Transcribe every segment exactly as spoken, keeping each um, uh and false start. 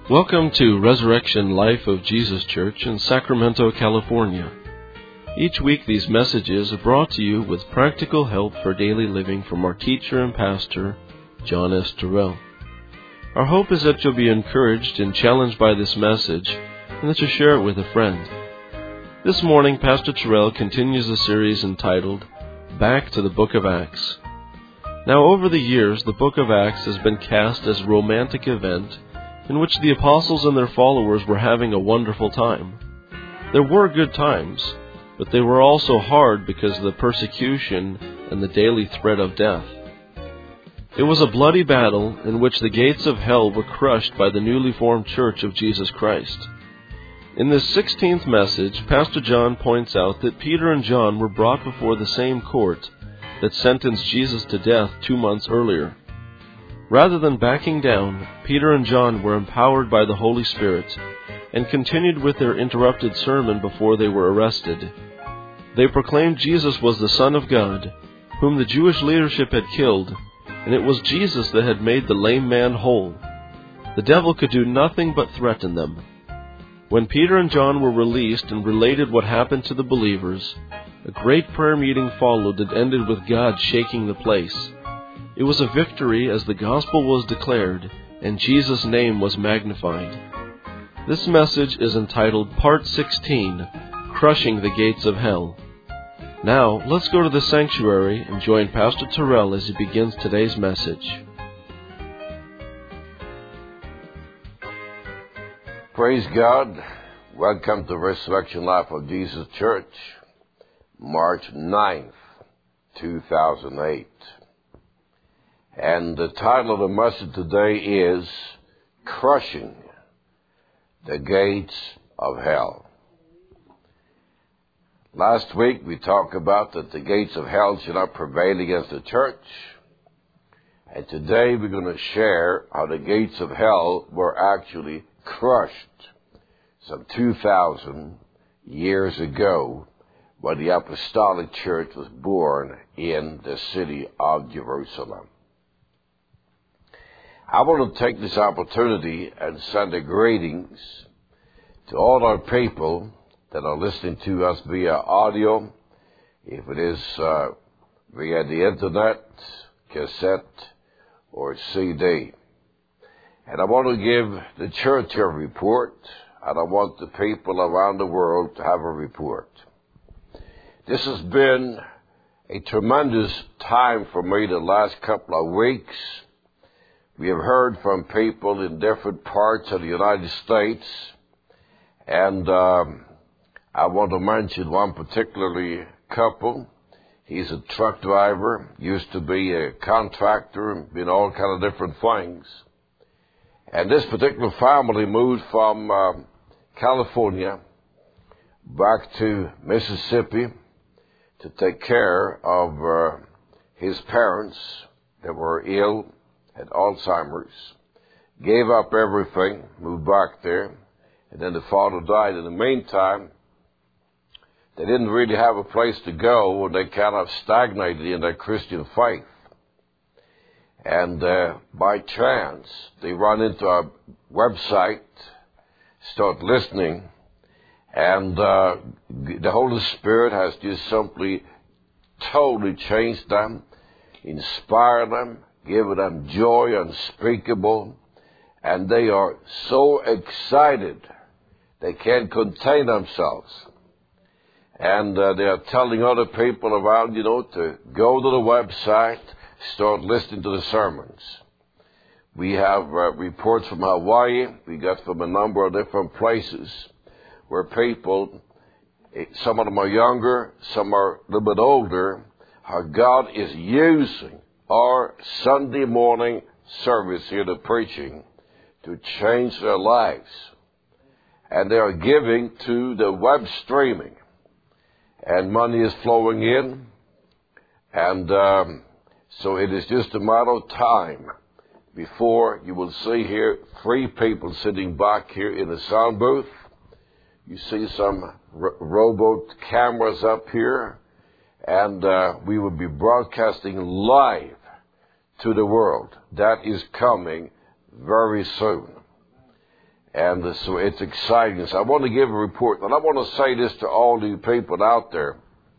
Welcome to Resurrection Life of Jesus Church in Sacramento, California. Each week these messages are brought to you with practical help for daily living from our teacher and pastor, John S. Terrell. Our hope is that you'll be encouraged and challenged by this message and that you'll share it with a friend. This morning, Pastor Terrell continues a series entitled Back to the Book of Acts. Now, over the years, the Book of Acts has been cast as a romantic event in which the apostles and their followers were having a wonderful time. There were good times, but they were also hard because of the persecution and the daily threat of death. It was a bloody battle in which the gates of hell were crushed by the newly formed Church of Jesus Christ. In this sixteenth message, Pastor John points out that Peter and John were brought before the same court that sentenced Jesus to death two months earlier. Rather than backing down, Peter and John were empowered by the Holy Spirit and continued with their interrupted sermon before they were arrested. They proclaimed Jesus was the Son of God, whom the Jewish leadership had killed, and it was Jesus that had made the lame man whole. The devil could do nothing but threaten them. When Peter and John were released and related what happened to the believers, a great prayer meeting followed that ended with God shaking the place. It was a victory as the gospel was declared and Jesus' name was magnified. This message is entitled Part sixteen, Crushing the Gates of Hell. Now, let's go to the sanctuary and join Pastor Terrell as he begins today's message. Praise God. Welcome to Resurrection Life of Jesus Church, March ninth, two thousand eight. And the title of the message today is Crushing the Gates of Hell. Last week we talked about that the gates of hell should not prevail against the church. And today we're going to share how the gates of hell were actually crushed some two thousand years ago when the Apostolic Church was born in the city of Jerusalem. I want to take this opportunity and send a greetings to all our people that are listening to us via audio, if it is uh, via the internet, cassette, or C D. And I want to give the church a report, and I want the people around the world to have a report. This has been a tremendous time for me the last couple of weeks. We have heard from people in different parts of the United States, and um, I want to mention one particularly couple. He's a truck driver, used to be a contractor, been all kind of different things. And this particular family moved from uh, California back to Mississippi to take care of uh, his parents that were ill, had Alzheimer's, gave up everything, moved back there, and then the father died. In the meantime, they didn't really have a place to go, and they kind of stagnated in their Christian faith. And uh, by chance, they run into a website, start listening, and uh, the Holy Spirit has just simply totally changed them, inspired them, given them joy unspeakable, and they are so excited they can't contain themselves. And uh, they are telling other people around, you know, to go to the website, start listening to the sermons. We have uh, reports from Hawaii. We got from a number of different places where people, some of them are younger, some are a little bit older, how God is using our Sunday morning service here, the preaching, to change their lives. And they are giving to the web streaming. And money is flowing in. And um, so it is just a matter of time before you will see here three people sitting back here in the sound booth. You see some r- robot cameras up here. And uh, we will be broadcasting live to the world. That is coming very soon. And uh, so it's exciting. So I want to give a report. And I want to say this to all you people out there.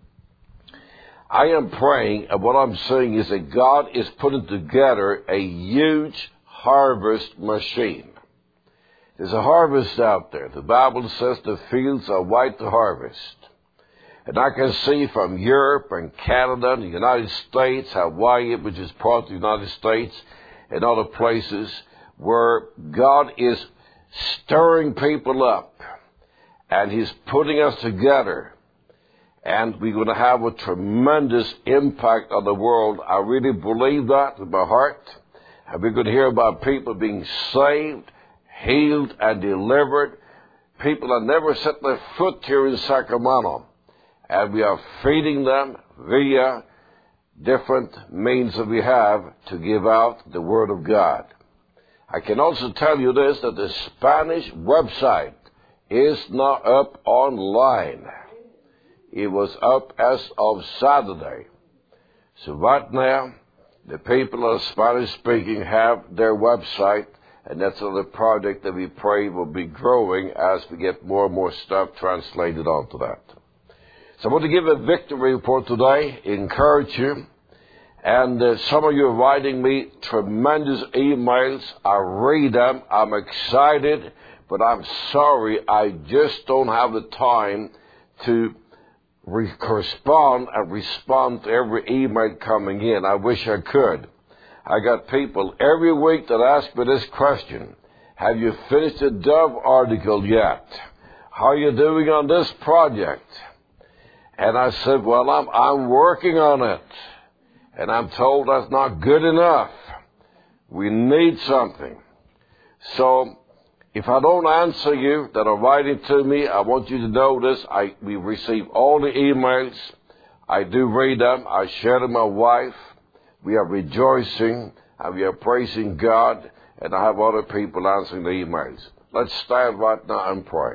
I am praying, and what I'm saying is that God is putting together a huge harvest machine. There's a harvest out there. The Bible says the fields are white to harvest. And I can see from Europe and Canada and the United States, Hawaii, which is part of the United States, and other places where God is stirring people up. And He's putting us together. And we're going to have a tremendous impact on the world. I really believe that with my heart. And we're going to hear about people being saved, healed, and delivered. People that never set their foot here in Sacramento. And we are feeding them via different means that we have to give out the Word of God. I can also tell you this, that the Spanish website is now up online. It was up as of Saturday. So right now, the people that are Spanish-speaking have their website, and that's another project that we pray will be growing as we get more and more stuff translated onto that. So I want to give a victory report today, encourage you. And uh, some of you are writing me tremendous emails. I read them. I'm excited, but I'm sorry. I just don't have the time to re- correspond and respond to every email coming in. I wish I could. I got people every week that ask me this question. Have you finished the Dove article yet? How are you doing on this project? And I said, well, I'm, I'm working on it. And I'm told that's not good enough. We need something. So if I don't answer you that are writing to me, I want you to know this. I, we receive all the emails. I do read them. I share them with my wife. We are rejoicing and we are praising God. And I have other people answering the emails. Let's stand right now and pray.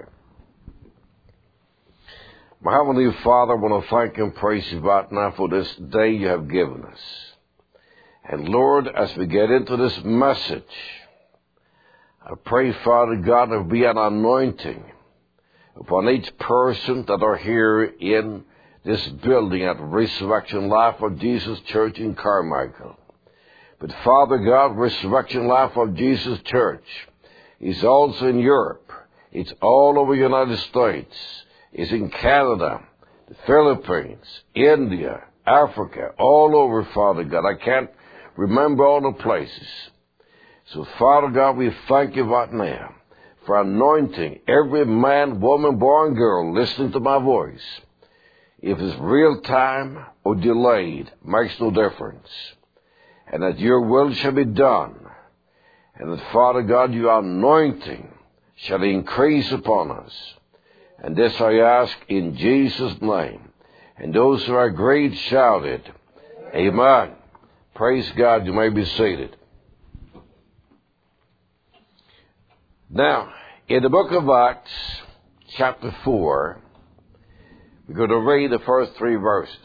My Heavenly Father, I want to thank and praise you right now for this day you have given us. And Lord, as we get into this message, I pray, Father God, there be an anointing upon each person that are here in this building at Resurrection Life of Jesus Church in Carmichael. But Father God, Resurrection Life of Jesus Church is also in Europe. It's all over the United States. Is in Canada, the Philippines, India, Africa, all over, Father God. I can't remember all the places. So, Father God, we thank you right now for anointing every man, woman, boy, and girl listening to my voice. If it's real time or delayed, makes no difference. And that your will shall be done. And that, Father God, your anointing shall increase upon us. And this I ask in Jesus' name. And those who are agreed shouted, Amen. Praise God. You may be seated. Now, in the book of Acts, chapter four, we're going to read the first three verses.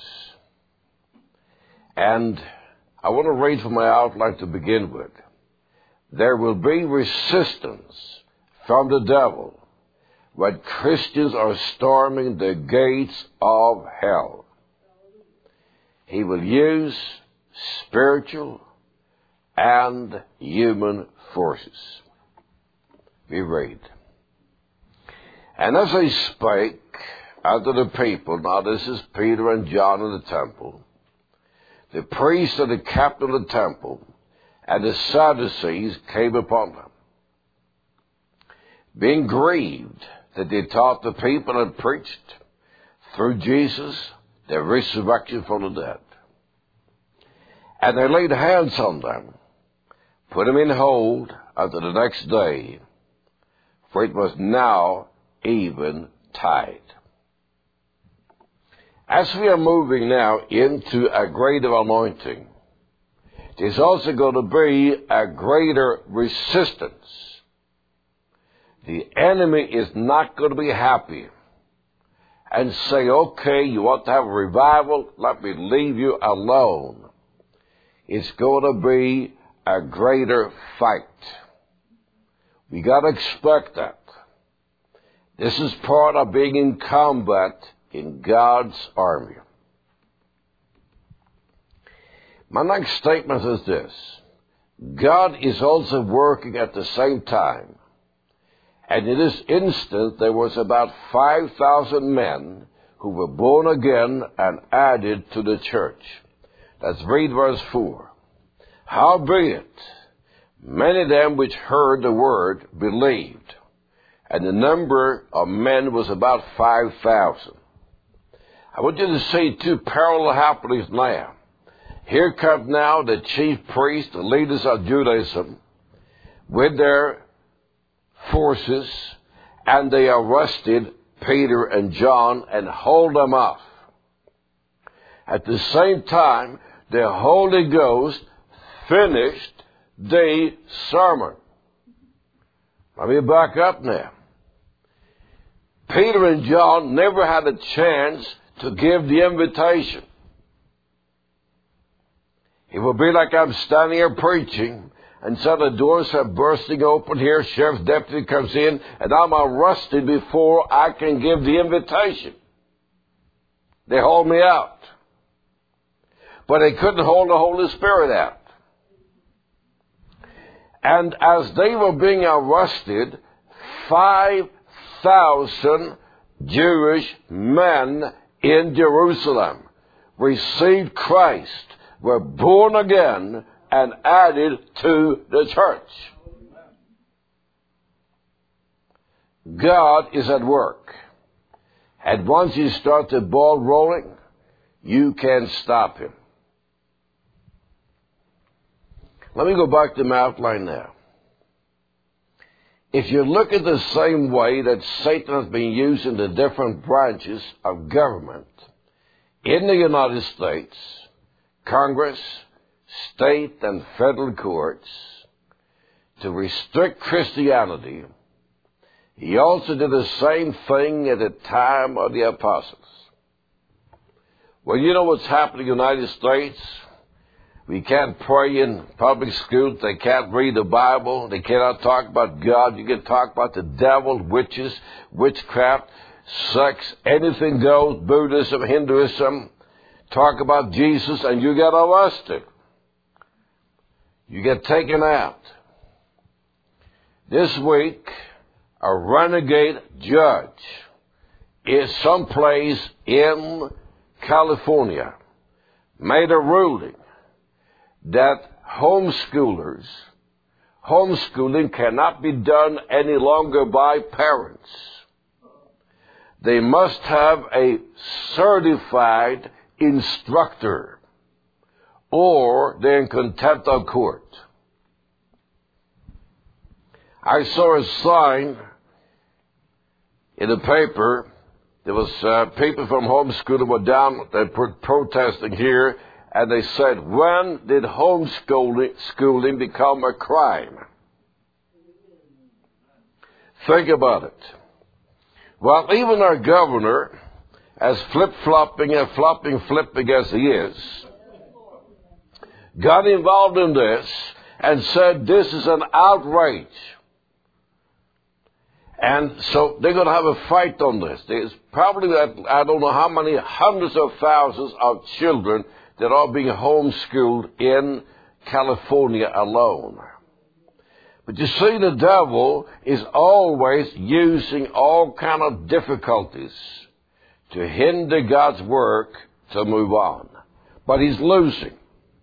And I want to read from my outline to begin with. There will be resistance from the devil when Christians are storming the gates of hell. He will use spiritual and human forces. We read. And as they spake unto the people, now this is Peter and John in the temple, the priests and the captain of the temple and the Sadducees came upon them, being grieved that they taught the people and preached through Jesus the resurrection from the dead. And they laid hands on them, put them in hold until the next day, for it was now eventide. As we are moving now into a greater anointing, there's also going to be a greater resistance. The enemy is not going to be happy and say, okay, you want to have a revival? Let me leave you alone. It's going to be a greater fight. We got to expect that. This is part of being in combat in God's army. My next statement is this. God is also working at the same time. And in this instant, there was about five thousand men who were born again and added to the church. Let's read verse four. Howbeit, many of them which heard the word believed, and the number of men was about five thousand. I want you to see two parallel happenings now. Here come now the chief priests, the leaders of Judaism, with their forces, and they arrested Peter and John and hold them off. At the same time, the Holy Ghost finished the sermon. Let me back up now. Peter and John never had a chance to give the invitation. It would be like I'm standing here preaching, and so the doors are bursting open here, sheriff's deputy comes in, and I'm arrested before I can give the invitation. They hold me out. But they couldn't hold the Holy Spirit out. And as they were being arrested, five thousand Jewish men in Jerusalem received Christ, were born again, and added to the church. God is at work. And once you start the ball rolling, you can't stop him. Let me go back to my outline now. If you look at the same way that Satan has been used in the different branches of government in the United States, Congress, state and federal courts, to restrict Christianity, he also did the same thing at the time of the apostles. Well, you know what's happening in the United States? We can't pray in public schools. They can't read the Bible. They cannot talk about God. You can talk about the devil, witches, witchcraft, sex, anything goes, Buddhism, Hinduism. Talk about Jesus and you get arrested. You get taken out. This week, a renegade judge is someplace in California made a ruling that homeschoolers, homeschooling cannot be done any longer by parents. They must have a certified instructor, or they're in contempt of court. I saw a sign in the paper. There was uh, people from homeschooling were down, they were protesting here, and they said, when did homeschooling schooling become a crime? Think about it. Well, even our governor, as flip-flopping and flopping-flipping as he is, got involved in this and said this is an outrage. And so they're going to have a fight on this. There's probably, I don't know how many hundreds of thousands of children that are being homeschooled in California alone. But you see, the devil is always using all kind of difficulties to hinder God's work to move on. But he's losing.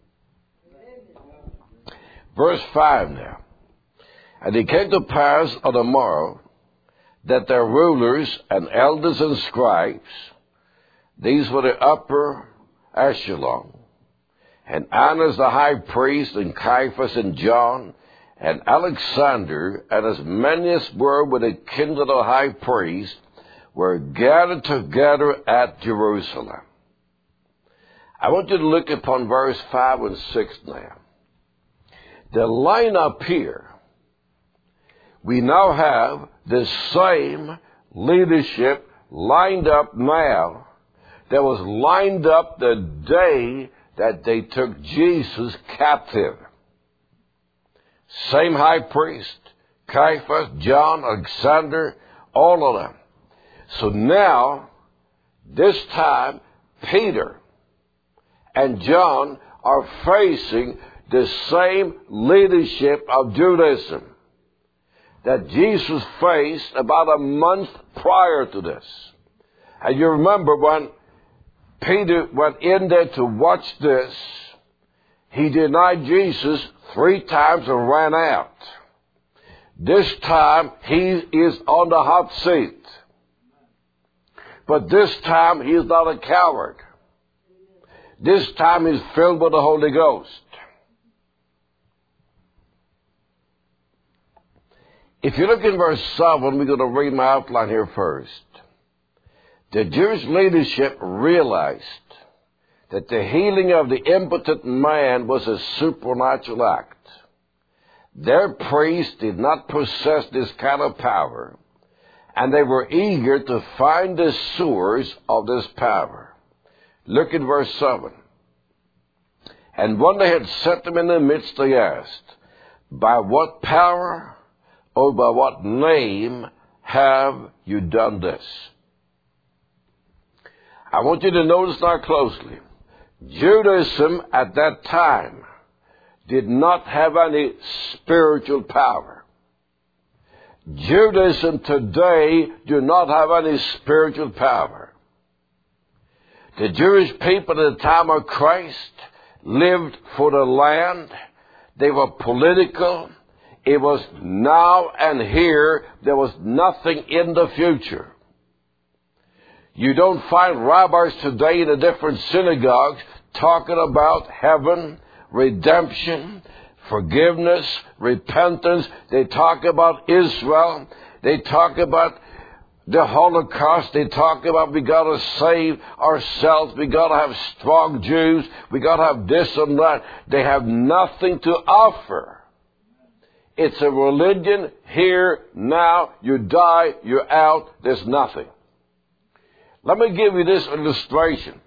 Verse five now. And it came to pass on the morrow that their rulers and elders and scribes, these were the upper echelon, and Annas the high priest, and Caiaphas and John, and Alexander, and as many as were with the kindred of the high priest, were gathered together at Jerusalem. I want you to look upon verse five and six now. The line up here, we now have the same leadership lined up now that was lined up the day that they took Jesus captive. Same high priest, Caiaphas, John, Alexander, all of them. So now, this time, Peter and John are facing the same leadership of Judaism that Jesus faced about a month prior to this. And you remember when Peter went in there to watch this, he denied Jesus three times and ran out. This time, he is on the hot seat. But this time, he is not a coward. This time, he's filled with the Holy Ghost. If you look in verse seven, we're going to read my outline here first. The Jewish leadership realized that the healing of the impotent man was a supernatural act. Their priests did not possess this kind of power, and they were eager to find the source of this power. Look at verse seven. And when they had set them in the midst, they asked, by what power or by what name have you done this? I want you to notice now closely. Judaism at that time did not have any spiritual power. Judaism today do not have any spiritual power. The Jewish people at the time of Christ lived for the land. They were political. It was now and here. There was nothing in the future. You don't find rabbis today in the different synagogues talking about heaven, redemption, forgiveness, repentance. They talk about Israel. They talk about the Holocaust. They talk about we got to save ourselves. We got to have strong Jews. We got to have this and that. They have nothing to offer. It's a religion here, now. You die, you're out. There's nothing. Let me give you this illustration.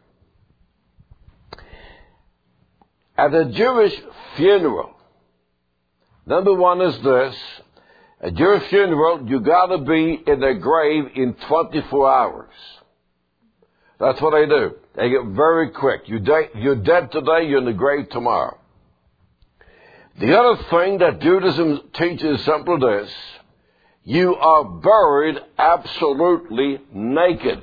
At a Jewish funeral, number one is this. A Jewish funeral, you got to be in the grave in twenty-four hours. That's what they do. They get very quick. You de- you're dead today, you're in the grave tomorrow. The other thing that Judaism teaches is simply this. You are buried absolutely naked.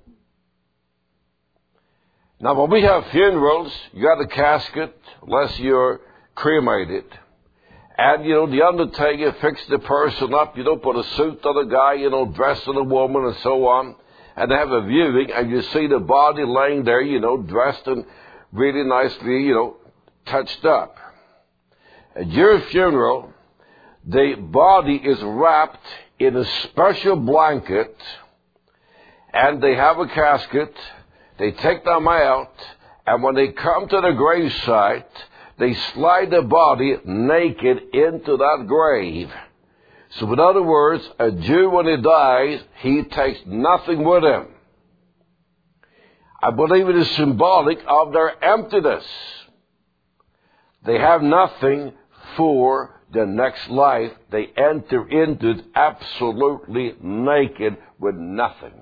Now, when we have funerals, you got a casket, unless you're cremated. And, you know, the undertaker fixes the person up. You don't put a suit on a guy, you know, dressed on a woman and so on. And they have a viewing, and you see the body laying there, you know, dressed and really nicely, you know, touched up. At your funeral, the body is wrapped in a special blanket, and they have a casket. They take them out, and when they come to the gravesite, they slide the body naked into that grave. So in other words, a Jew, when he dies, he takes nothing with him. I believe it is symbolic of their emptiness. They have nothing for the next life. They enter into it absolutely naked with nothing.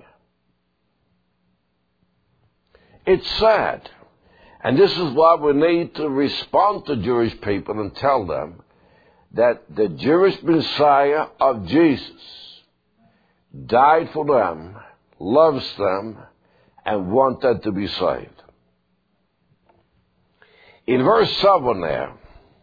It's sad. And this is why we need to respond to Jewish people and tell them that the Jewish Messiah of Jesus died for them, loves them, and wants them to be saved. In verse seven there,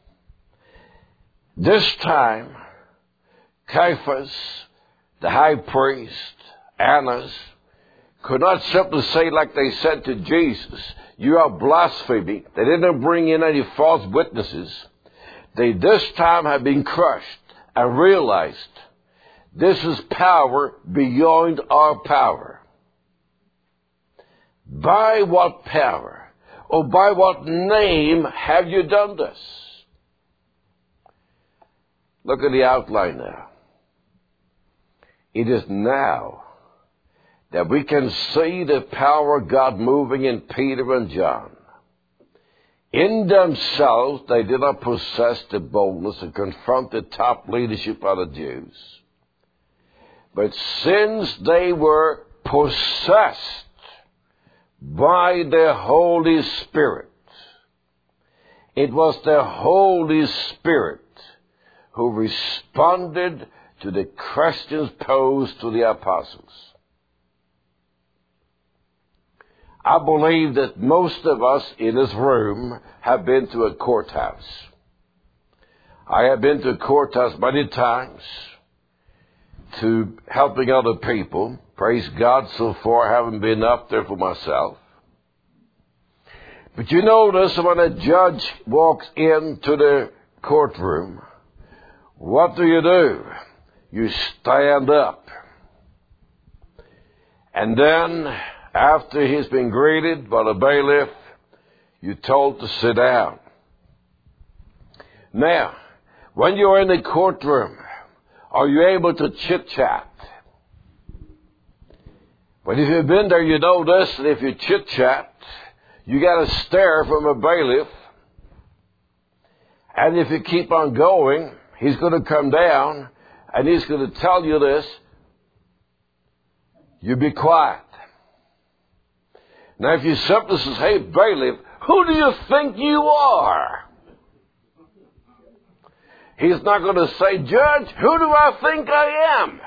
this time, Caiaphas, the high priest, Annas, could not simply say like they said to Jesus, you are blaspheming. They didn't bring in any false witnesses. They this time have been crushed and realized this is power beyond our power. By what power or by what name have you done this? Look at the outline now. It is now that we can see the power of God moving in Peter and John. In themselves, they did not possess the boldness to confront the top leadership of the Jews. But since they were possessed by the Holy Spirit, it was the Holy Spirit who responded to the questions posed to the apostles. I believe that most of us in this room have been to a courthouse. I have been to a courthouse many times to helping other people. Praise God, so far I haven't been up there for myself. But you notice when a judge walks into the courtroom, what do you do? You stand up. And then, after he's been greeted by the bailiff, you're told to sit down. Now, when you're in the courtroom, are you able to chit-chat? But if you've been there, you know this, that if you chit-chat, you got to stare from a bailiff. And if you keep on going, he's going to come down and he's going to tell you this. You be quiet. Now, if you simply say, hey, bailiff, who do you think you are? He's not going to say, Judge, who do I think I am?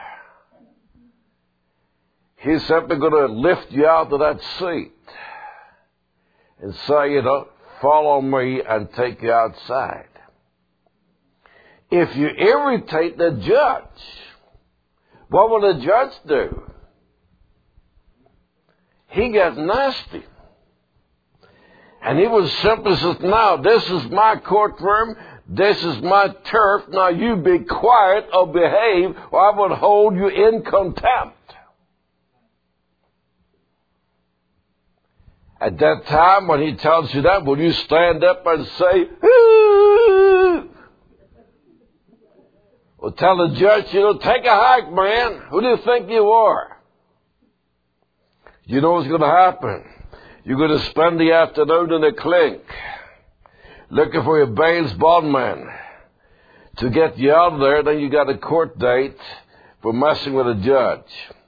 He's simply going to lift you out of that seat and say, you know, follow me and take you outside. If you irritate the judge, what will the judge do? He gets nasty. And he will simply say, now, this is my courtroom. This is my turf. Now, you be quiet or behave, or I will hold you in contempt. At that time, when he tells you that, will you stand up and say, ooh? Or tell the judge, you know, take a hike, man. Who do you think you are? You know what's going to happen. You're going to spend the afternoon in a clink looking for your bail's bondman to get you out of there. Then you got a court date for messing with a judge.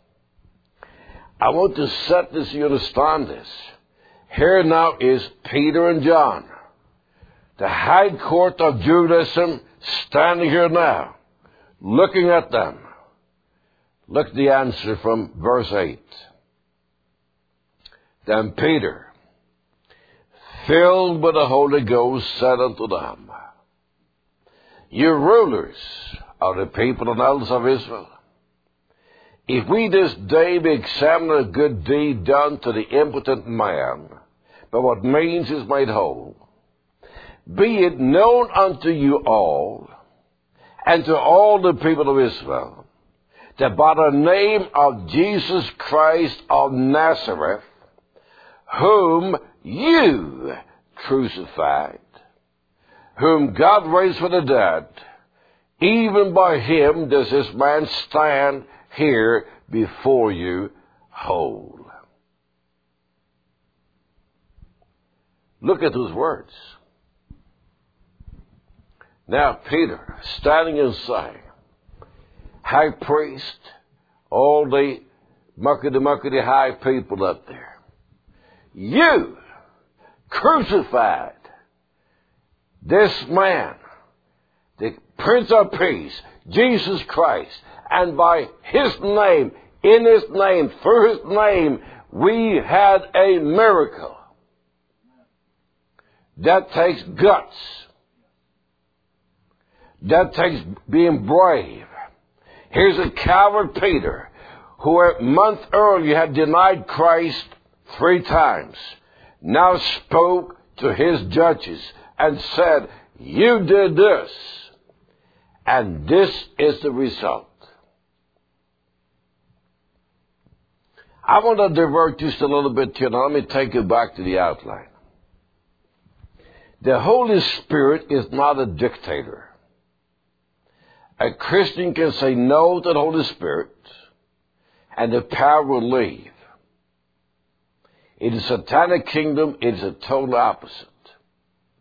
I want to set this so you understand this. Here now is Peter and John, the high court of Judaism, standing here now, looking at them. Look at the answer from verse eight. Then Peter, filled with the Holy Ghost, said unto them, you rulers of the people and elders of Israel, if we this day be examine a good deed done to the impotent man, by what means is made whole, be it known unto you all, and to all the people of Israel, that by the name of Jesus Christ of Nazareth, whom you crucified, whom God raised from the dead, even by him does this man stand here before you whole. Look at those words. Now Peter, standing inside, high priest, all the muckety-muckety high people up there. You crucified this man, the Prince of Peace, Jesus Christ, and by his name, in his name, through his name, we had a miracle. That takes guts. That takes being brave. Here's a coward Peter, who a month earlier had denied Christ three times, now spoke to his judges and said, you did this, and this is the result. I want to divert just a little bit here. Now let me take you back to the outline. The Holy Spirit is not a dictator. A Christian can say no to the Holy Spirit, and the power will leave. In the satanic kingdom, it is a total opposite.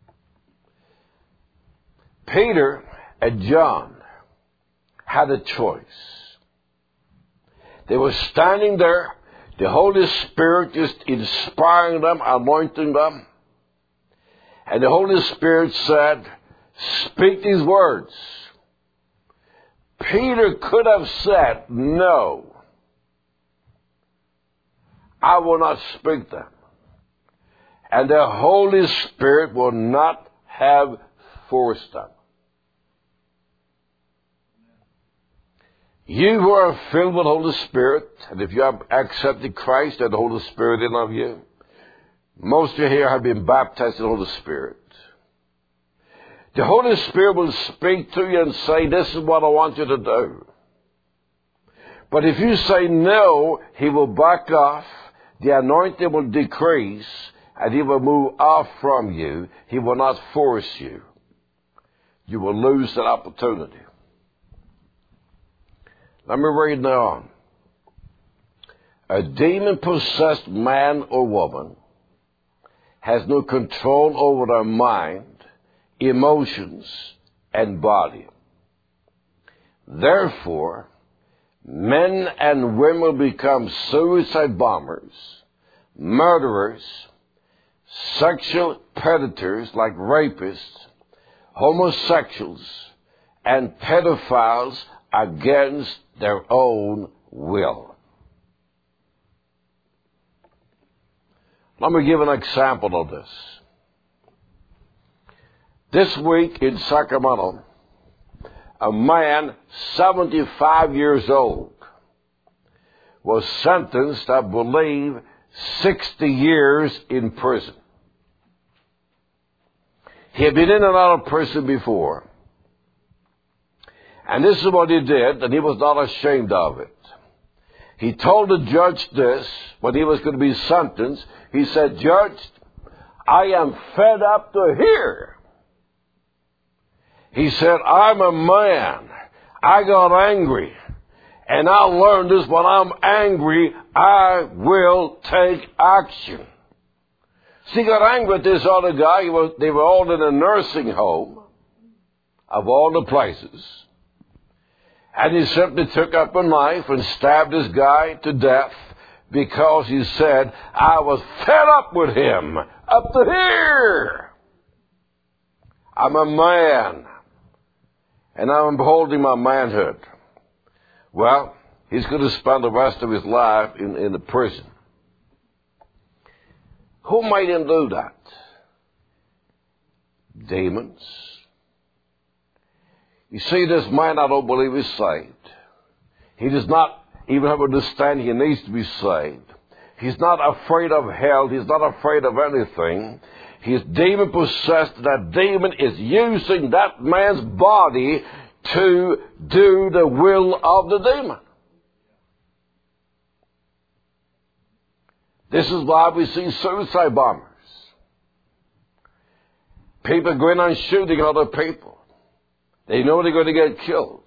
Peter and John had a choice. They were standing there, the Holy Spirit just inspiring them, anointing them. And the Holy Spirit said, speak these words. Peter could have said, no, I will not speak them. And the Holy Spirit will not have forced them. You who are filled with the Holy Spirit, and if you have accepted Christ and the Holy Spirit in of you, most of you here have been baptized in the Holy Spirit. The Holy Spirit will speak to you and say, this is what I want you to do. But if you say no, He will back off, the anointing will decrease, and He will move off from you. He will not force you. You will lose that opportunity. Let me read now on. A demon-possessed man or woman has no control over their mind, emotions, and body. Therefore, men and women become suicide bombers, murderers, sexual predators like rapists, homosexuals, and pedophiles against their own will. Let me give an example of this. This week in Sacramento, a man seventy-five years old was sentenced, I believe, sixty years in prison. He had been in and out of prison before. And this is what he did, and he was not ashamed of it. He told the judge this, when he was going to be sentenced. He said, Judge, I am fed up to here. He said, I'm a man. I got angry. And I learned this, when I'm angry, I will take action. So he got angry with this other guy. He was, they were all in a nursing home, of all the places. And he simply took up a knife and stabbed this guy to death because he said, I was fed up with him up to here. I'm a man. And I'm beholding my manhood. Well, he's going to spend the rest of his life in, in the prison. Who made him do that? Demons. You see, this man, I don't believe is saved. He does not even have understanding he needs to be saved. He's not afraid of hell. He's not afraid of anything. He's demon-possessed. That demon is using that man's body to do the will of the demon. This is why we see suicide bombers. People going on shooting other people. They know they're going to get killed.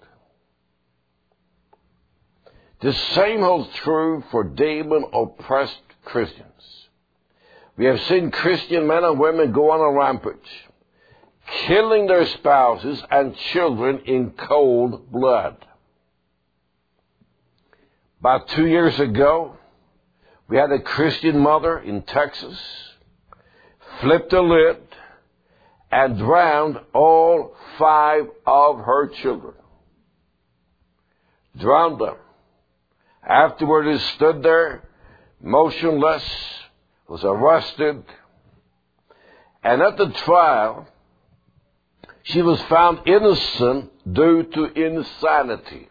The same holds true for demon-oppressed Christians. We have seen Christian men and women go on a rampage, killing their spouses and children in cold blood. About two years ago, we had a Christian mother in Texas, flipped the lid, and drowned all five of her children. Drowned them. Afterward, he stood there, motionless, was arrested, and at the trial, she was found innocent due to insanity.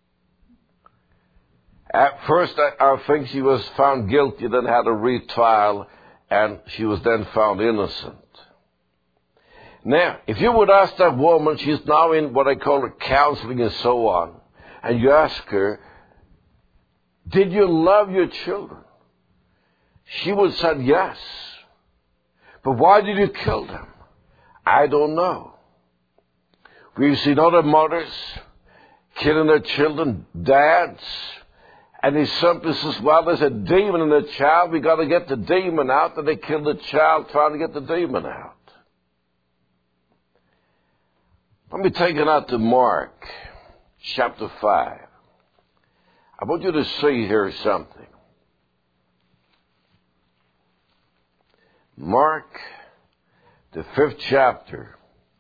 At first, I, I think she was found guilty, then had a retrial, and she was then found innocent. Now, if you would ask that woman, she's now in what I call counseling and so on, and you ask her, did you love your children? She would say yes. But why did you kill them? I don't know. We've seen other mothers killing their children, dads, and he simply says, well, there's a demon in the child, we got to get the demon out, and they kill the child trying to get the demon out. Let me take it out to Mark chapter five. I want you to see here something. Mark, the fifth chapter.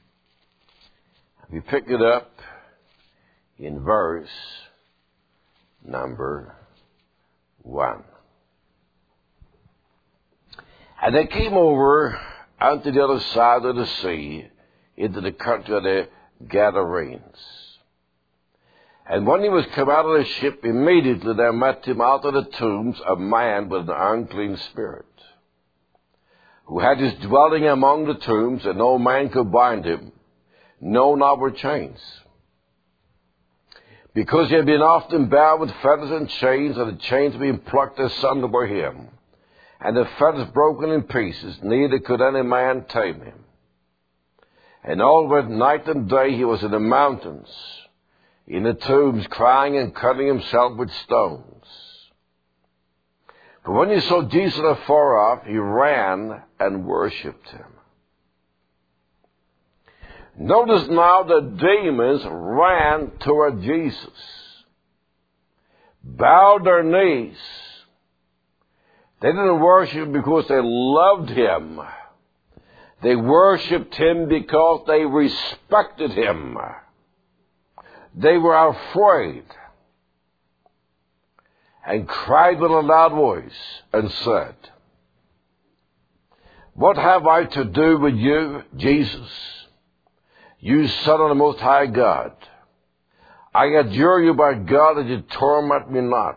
We pick it up in verse number one. And they came over unto the other side of the sea, into the country of the Gadarenes. And when he was come out of the ship, immediately there met him out of the tombs a man with an unclean spirit, who had his dwelling among the tombs, and no man could bind him, no, not with chains, because he had been often bound with fetters and chains, and the chains being plucked asunder by him, and the fetters broken in pieces, neither could any man tame him. And all went night and day he was in the mountains, in the tombs, crying and cutting himself with stones. But when he saw Jesus afar off, he ran and worshipped him. Notice now the demons ran toward Jesus, bowed their knees. They didn't worship him because they loved him. They worshipped him because they respected him. They were afraid and cried with a loud voice and said, "What have I to do with you, Jesus, you Son of the Most High God? I adjure you by God that you torment me not."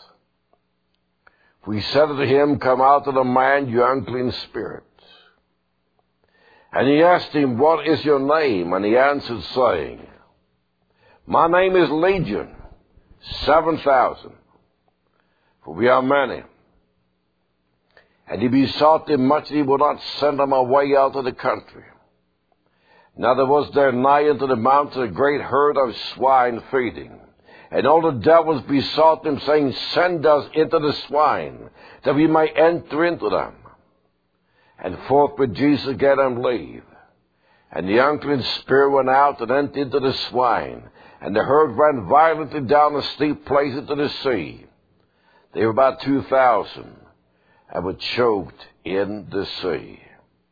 We said unto him, "Come out of the man, you unclean spirit." And he asked him, "What is your name?" And he answered, saying, "My name is Legion, seven thousand, for we are many." And he besought him much that he would not send them away out of the country. Now there was there nigh unto the mountain a great herd of swine feeding. And all the devils besought him, saying, "Send us into the swine, that we may enter into them." And forthwith Jesus gave them leave. And the unclean spirit went out and entered into the swine. And the herd ran violently down a steep place into the sea. They were about two thousand, and were choked in the sea.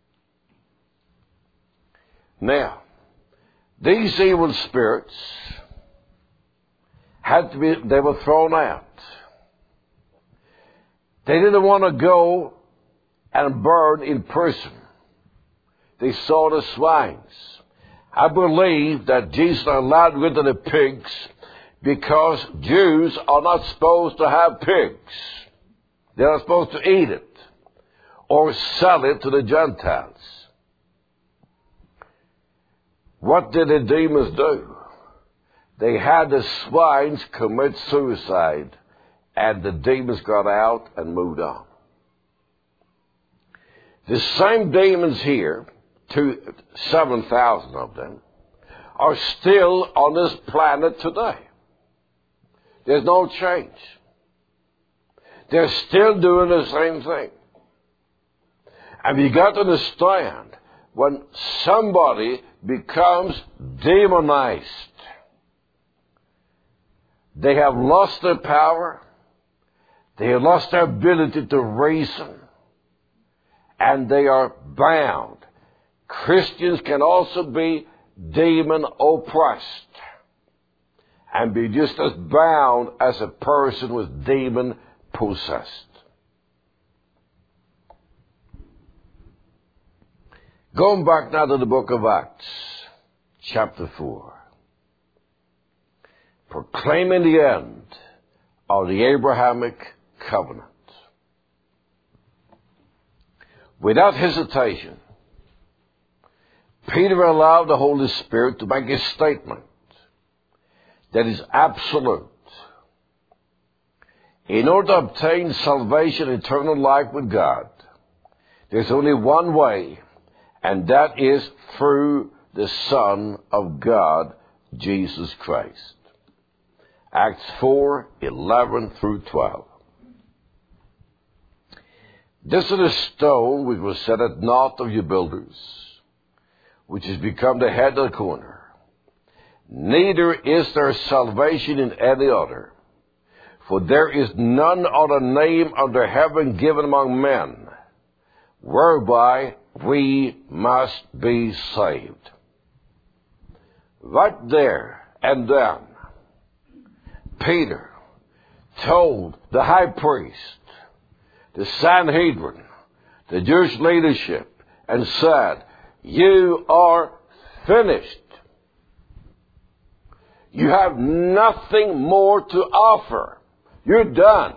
Now, these evil spirits had to be, they were thrown out. They didn't want to go and burn in prison. They saw the swines. I believe that Jesus allowed rid of the pigs because Jews are not supposed to have pigs. They're not supposed to eat it or sell it to the Gentiles. What did the demons do? They had the swines commit suicide, and the demons got out and moved on. The same demons here, two, seven thousand of them, are still on this planet today. There's no change. They're still doing the same thing. And you got to understand, when somebody becomes demonized, they have lost their power, they have lost their ability to reason, and they are bound. Christians can also be demon oppressed and be just as bound as a person who is demon possessed. Going back now to the book of Acts, chapter four. Proclaiming the end of the Abrahamic covenant. Without hesitation, Peter allowed the Holy Spirit to make a statement that is absolute. In order to obtain salvation, eternal life with God, there's only one way, and that is through the Son of God, Jesus Christ. Acts four, eleven through twelve. This is the stone which was set at naught of you builders, which has become the head of the corner. neither is there salvation in any other. For there is none other name under heaven given among men, whereby we must be saved. Right there and then, Peter told the high priest, the Sanhedrin, the Jewish leadership, and said, you are finished. You have nothing more to offer. You're done.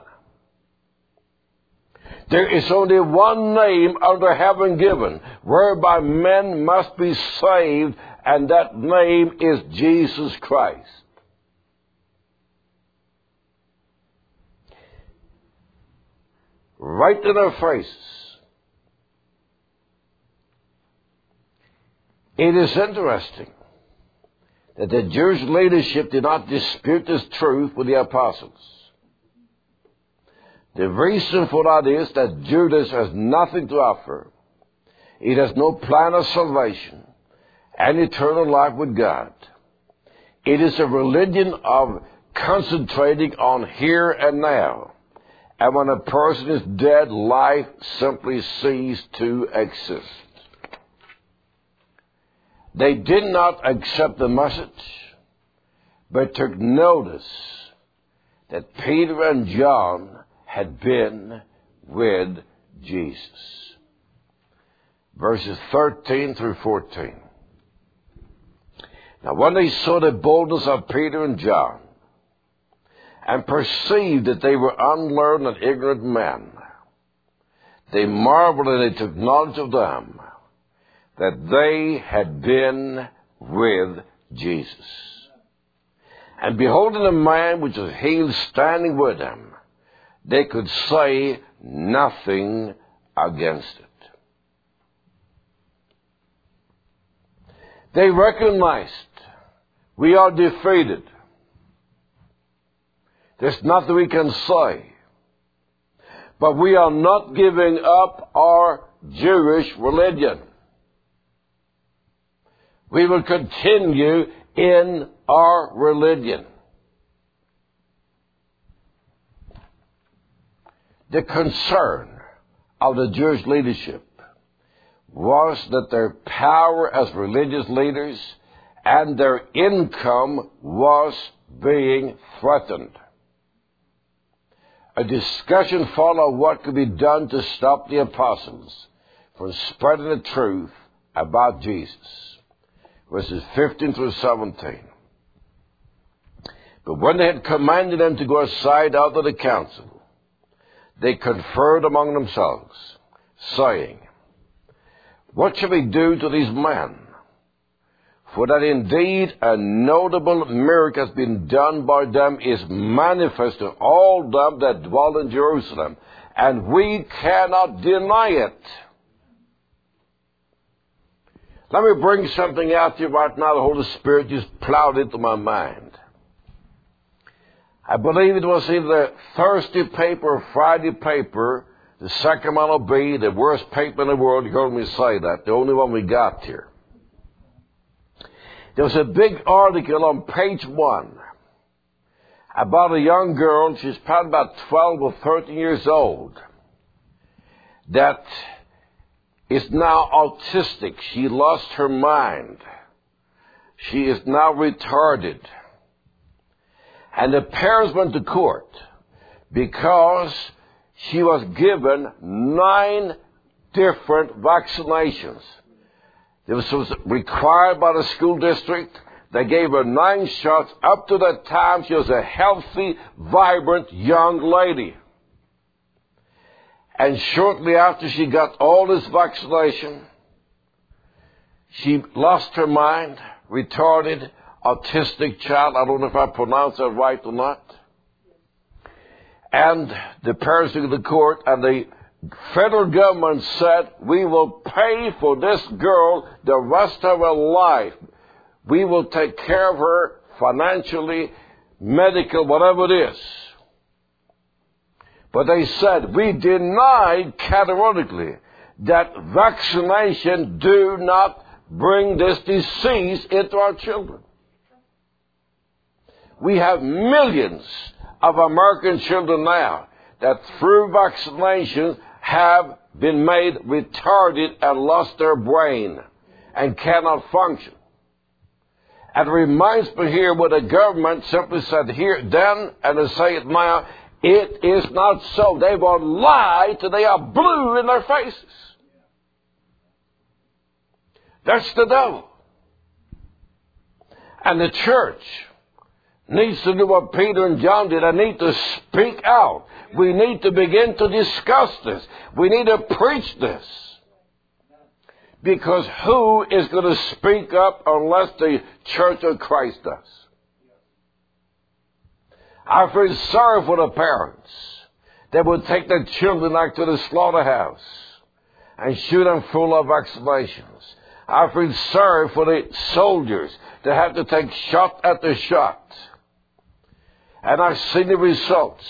There is only one name under heaven given, whereby men must be saved, and that name is Jesus Christ. Right in our faces. It is interesting that the Jewish leadership did not dispute this truth with the apostles. The reason for that is that Judas has nothing to offer. It has no plan of salvation and eternal life with God. It is a religion of concentrating on here and now. And when a person is dead, life simply ceases to exist. They did not accept the message, but took notice that Peter and John had been with Jesus. Verses thirteen through fourteen. Now when they saw the boldness of Peter and John, and perceived that they were unlearned and ignorant men, they marveled, and they took knowledge of them, that they had been with Jesus. And beholding a man which was healed standing with them, they could say nothing against it. They recognized, we are defeated. There's nothing we can say. But we are not giving up our Jewish religion. We will continue in our religion. The concern of the Jewish leadership was that their power as religious leaders and their income was being threatened. A discussion followed what could be done to stop the apostles from spreading the truth about Jesus. Verses fifteen through seventeen. But when they had commanded them to go aside out of the council, they conferred among themselves, saying, what shall we do to these men? For that indeed a notable miracle has been done by them is manifest to all them that dwell in Jerusalem, and we cannot deny it. Let me bring something out to you right now. The Holy Spirit just plowed into my mind. I believe it was either the Thursday paper or Friday paper, the Sacramento Bee, the worst paper in the world. You heard me say that, the only one we got here. There was a big article on page one about a young girl, she's probably about twelve or thirteen years old, that is now autistic. She lost her mind. She is now retarded. And the parents went to court because she was given nine different vaccinations. This was required by the school district. They gave her nine shots. Up to that time, she was a healthy, vibrant young lady. And shortly after she got all this vaccination, she lost her mind, retarded, autistic child. I don't know if I pronounced that right or not. And the parents took to the court, and the federal government said, we will pay for this girl the rest of her life. We will take care of her financially, medical, whatever it is. But they said, we denied categorically that vaccination do not bring this disease into our children. We have millions of American children now that through vaccination have been made retarded and lost their brain and cannot function. And it reminds me here what the government simply said here then, and they say it now, it is not so. They will lie till they are blue in their faces. That's the devil. And the church needs to do what Peter and John did. I need to speak out. We need to begin to discuss this. We need to preach this. Because who is going to speak up unless the Church of Christ does? I feel sorry for the parents that would take their children out to the slaughterhouse and shoot them full of vaccinations. I feel sorry for the soldiers that have to take shot after shot. And I've seen the results.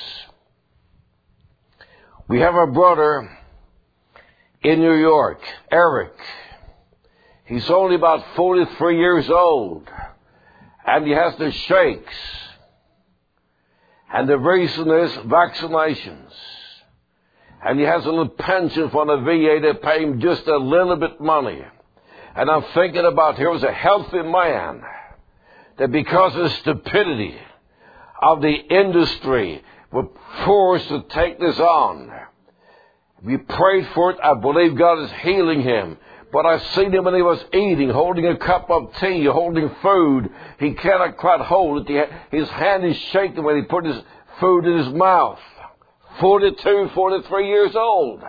We have a brother in New York, Eric. He's only about forty-three years old. And he has the shakes. And the reason is vaccinations. And he has a little pension from the V A. They pay him just a little bit money. And I'm thinking about here was a healthy man that because of the stupidity of the industry were forced to take this on. We prayed for it. I believe God is healing him. But I've seen him when he was eating, holding a cup of tea, holding food. He cannot quite hold it. His hand is shaking when he put his food in his mouth. forty-two, forty-three years old.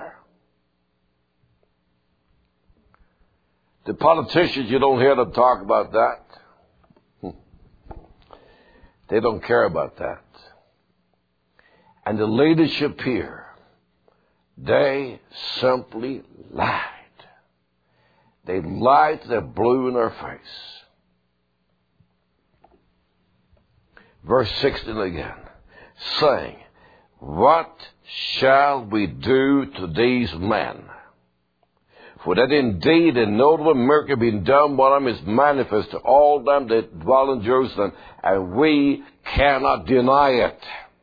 The politicians, you don't hear them talk about that. They don't care about that. And the leadership here, they simply lied. They lied to their blue in their face. Verse sixteen again, saying, what shall we do to these men? For that indeed a notable miracle being done by them is manifest to all them that dwell in Jerusalem, and we cannot deny it.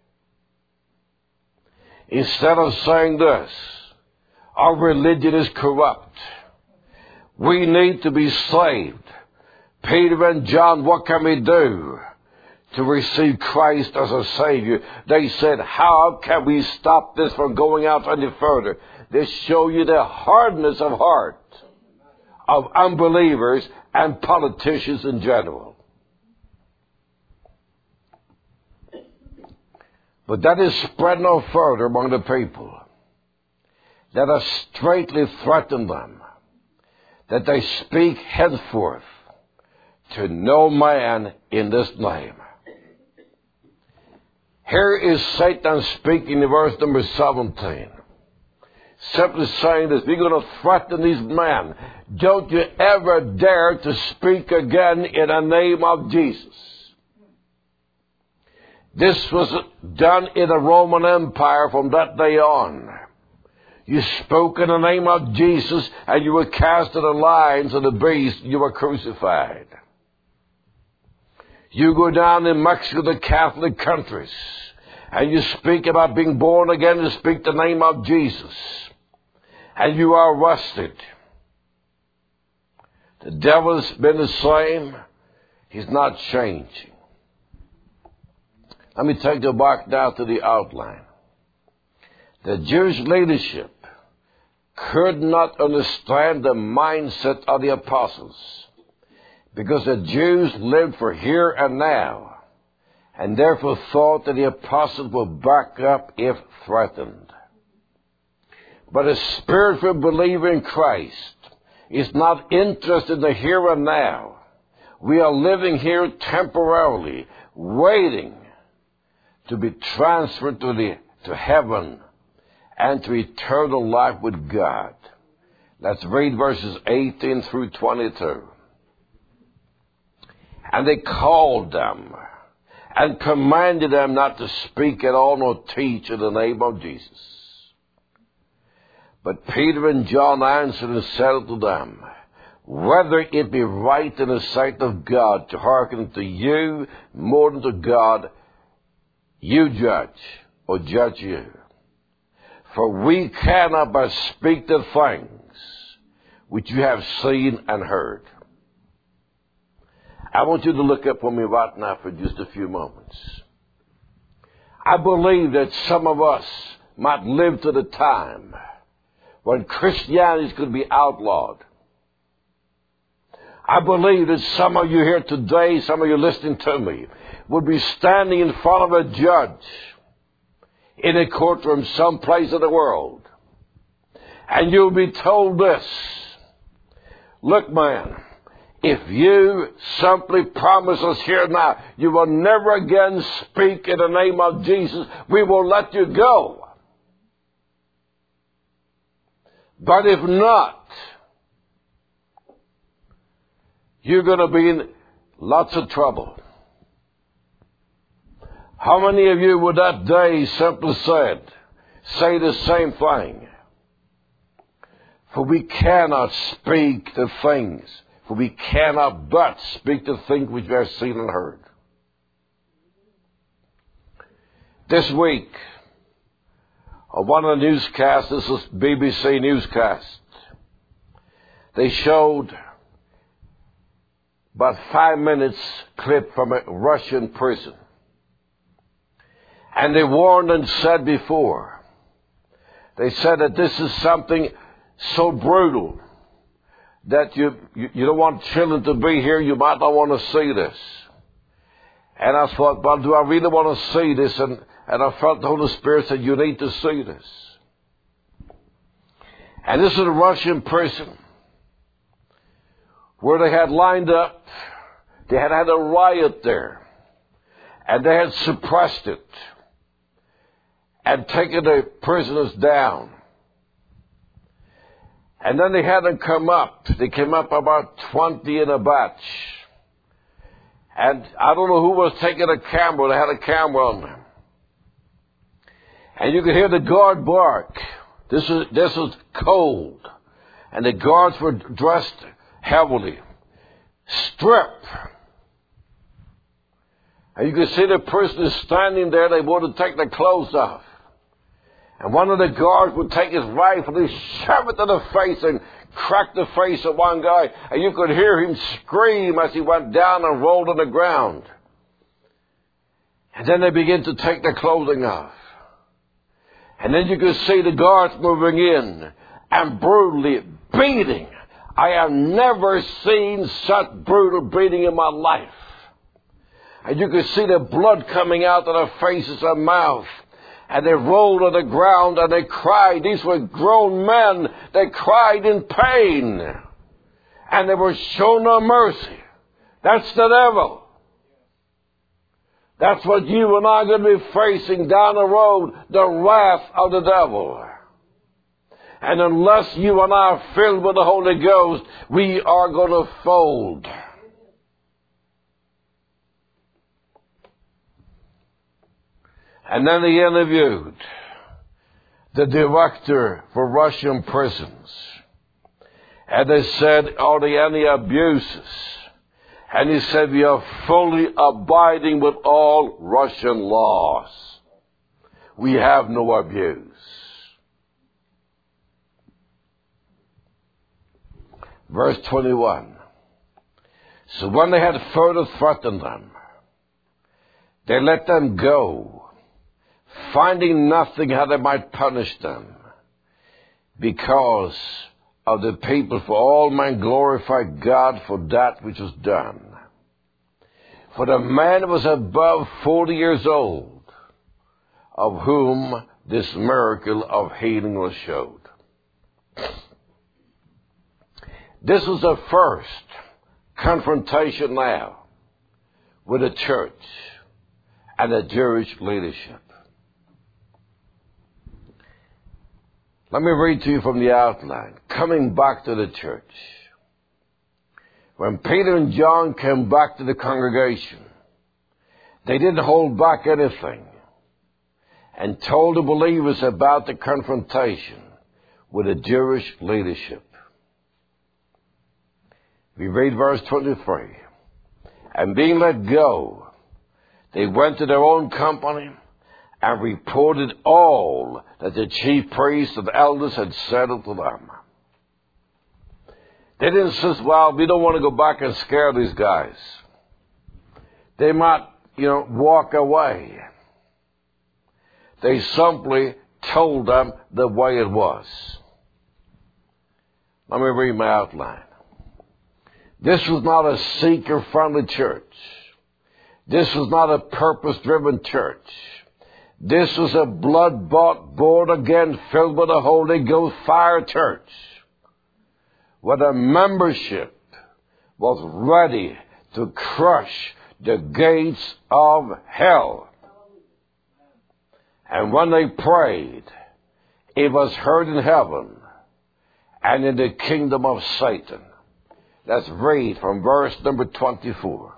Instead of saying this, our religion is corrupt. We need to be saved. Peter and John, what can we do to receive Christ as a Savior? They said, how can we stop this from going out any further? They show you the hardness of heart of unbelievers and politicians in general. But that is spread no further among the people. Let us straightly threaten them that they speak henceforth to no man in this name. Here is Satan speaking in verse number seventeen. Simply saying this, we're going to threaten these men. Don't you ever dare to speak again in the name of Jesus. This was done in the Roman Empire from that day on. You spoke in the name of Jesus and you were cast to the lions and the beast, you were crucified. You go down in Mexico, the Catholic countries, and you speak about being born again and speak the name of Jesus. And you are arrested. The devil's been the same. He's not changing. Let me take you back now to the outline. The Jewish leadership could not understand the mindset of the apostles because the Jews lived for here and now and therefore thought that the apostles would back up if threatened. But a spiritual believer in Christ is not interested in the here and now. We are living here temporarily, waiting to be transferred to the to heaven and to eternal life with God. Let's read verses eighteen through twenty-two. And they called them and commanded them not to speak at all nor teach in the name of Jesus. But Peter and John answered and said to them, whether it be right in the sight of God to hearken to you more than to God, you judge, or judge you. For we cannot but speak the things which you have seen and heard. I want you to look up for me right now for just a few moments. I believe that some of us might live to the time when Christianity is going to be outlawed. I believe that some of you here today, some of you listening to me, would be standing in front of a judge in a courtroom someplace in the world. And you'll be told this: look, man, if you simply promise us here now, you will never again speak in the name of Jesus, we will let you go. But if not, you're going to be in lots of trouble. How many of you would that day simply said, say the same thing? For we cannot speak the things, for we cannot but speak the things which we have seen and heard. This week, on one of the newscasts, this was B B C newscast, they showed about five minutes clip from a Russian prison. And they warned and said before, they said that this is something so brutal that you, you, you don't want children to be here, you might not want to see this. And I thought, well, do I really want to see this? And, and I felt the Holy Spirit said, you need to see this. And this is a Russian prison where they had lined up, they had had a riot there, and they had suppressed it and taken the prisoners down. And then they had them come up. They came up about twenty in a batch. And I don't know who was taking a camera. They had a camera on them. And you could hear the guard bark. This was, this was cold. And the guards were dressed heavily. Strip. And you could see the prisoners standing there. They wanted to take their clothes off. And one of the guards would take his rifle and shove it to the face and crack the face of one guy. And you could hear him scream as he went down and rolled on the ground. And then they began to take their clothing off. And then you could see the guards moving in and brutally beating. I have never seen such brutal beating in my life. And you could see the blood coming out of their faces and mouth. And they rolled on the ground and they cried. These were grown men. They cried in pain. And they were shown no mercy. That's the devil. That's what you and I are going to be facing down the road, the wrath of the devil. And unless you and I are filled with the Holy Ghost, we are going to fold. And then they interviewed the director for Russian prisons. And they said, are there any abuses? And he said, we are fully abiding with all Russian laws. We have no abuse. Verse twenty-one. So when they had further threatened them, they let them go, finding nothing how they might punish them, because of the people. For all men glorify God for that which was done. For the man was above forty years old, of whom this miracle of healing was showed. This was the first confrontation now with the church and the Jewish leadership. Let me read to you from the outline. Coming back to the church. When Peter and John came back to the congregation, they didn't hold back anything and told the believers about the confrontation with the Jewish leadership. We read verse twenty-three. And being let go, they went to their own company and reported all that the chief priests and elders had said unto them. They didn't say, well, we don't want to go back and scare these guys. They might, you know, walk away. They simply told them the way it was. Let me read my outline. This was not a seeker-friendly church. This was not a purpose-driven church. This was a blood-bought, born-again, filled with the Holy Ghost fire church, where the membership was ready to crush the gates of hell. And when they prayed, it was heard in heaven and in the kingdom of Satan. Let's read from verse number twenty-four.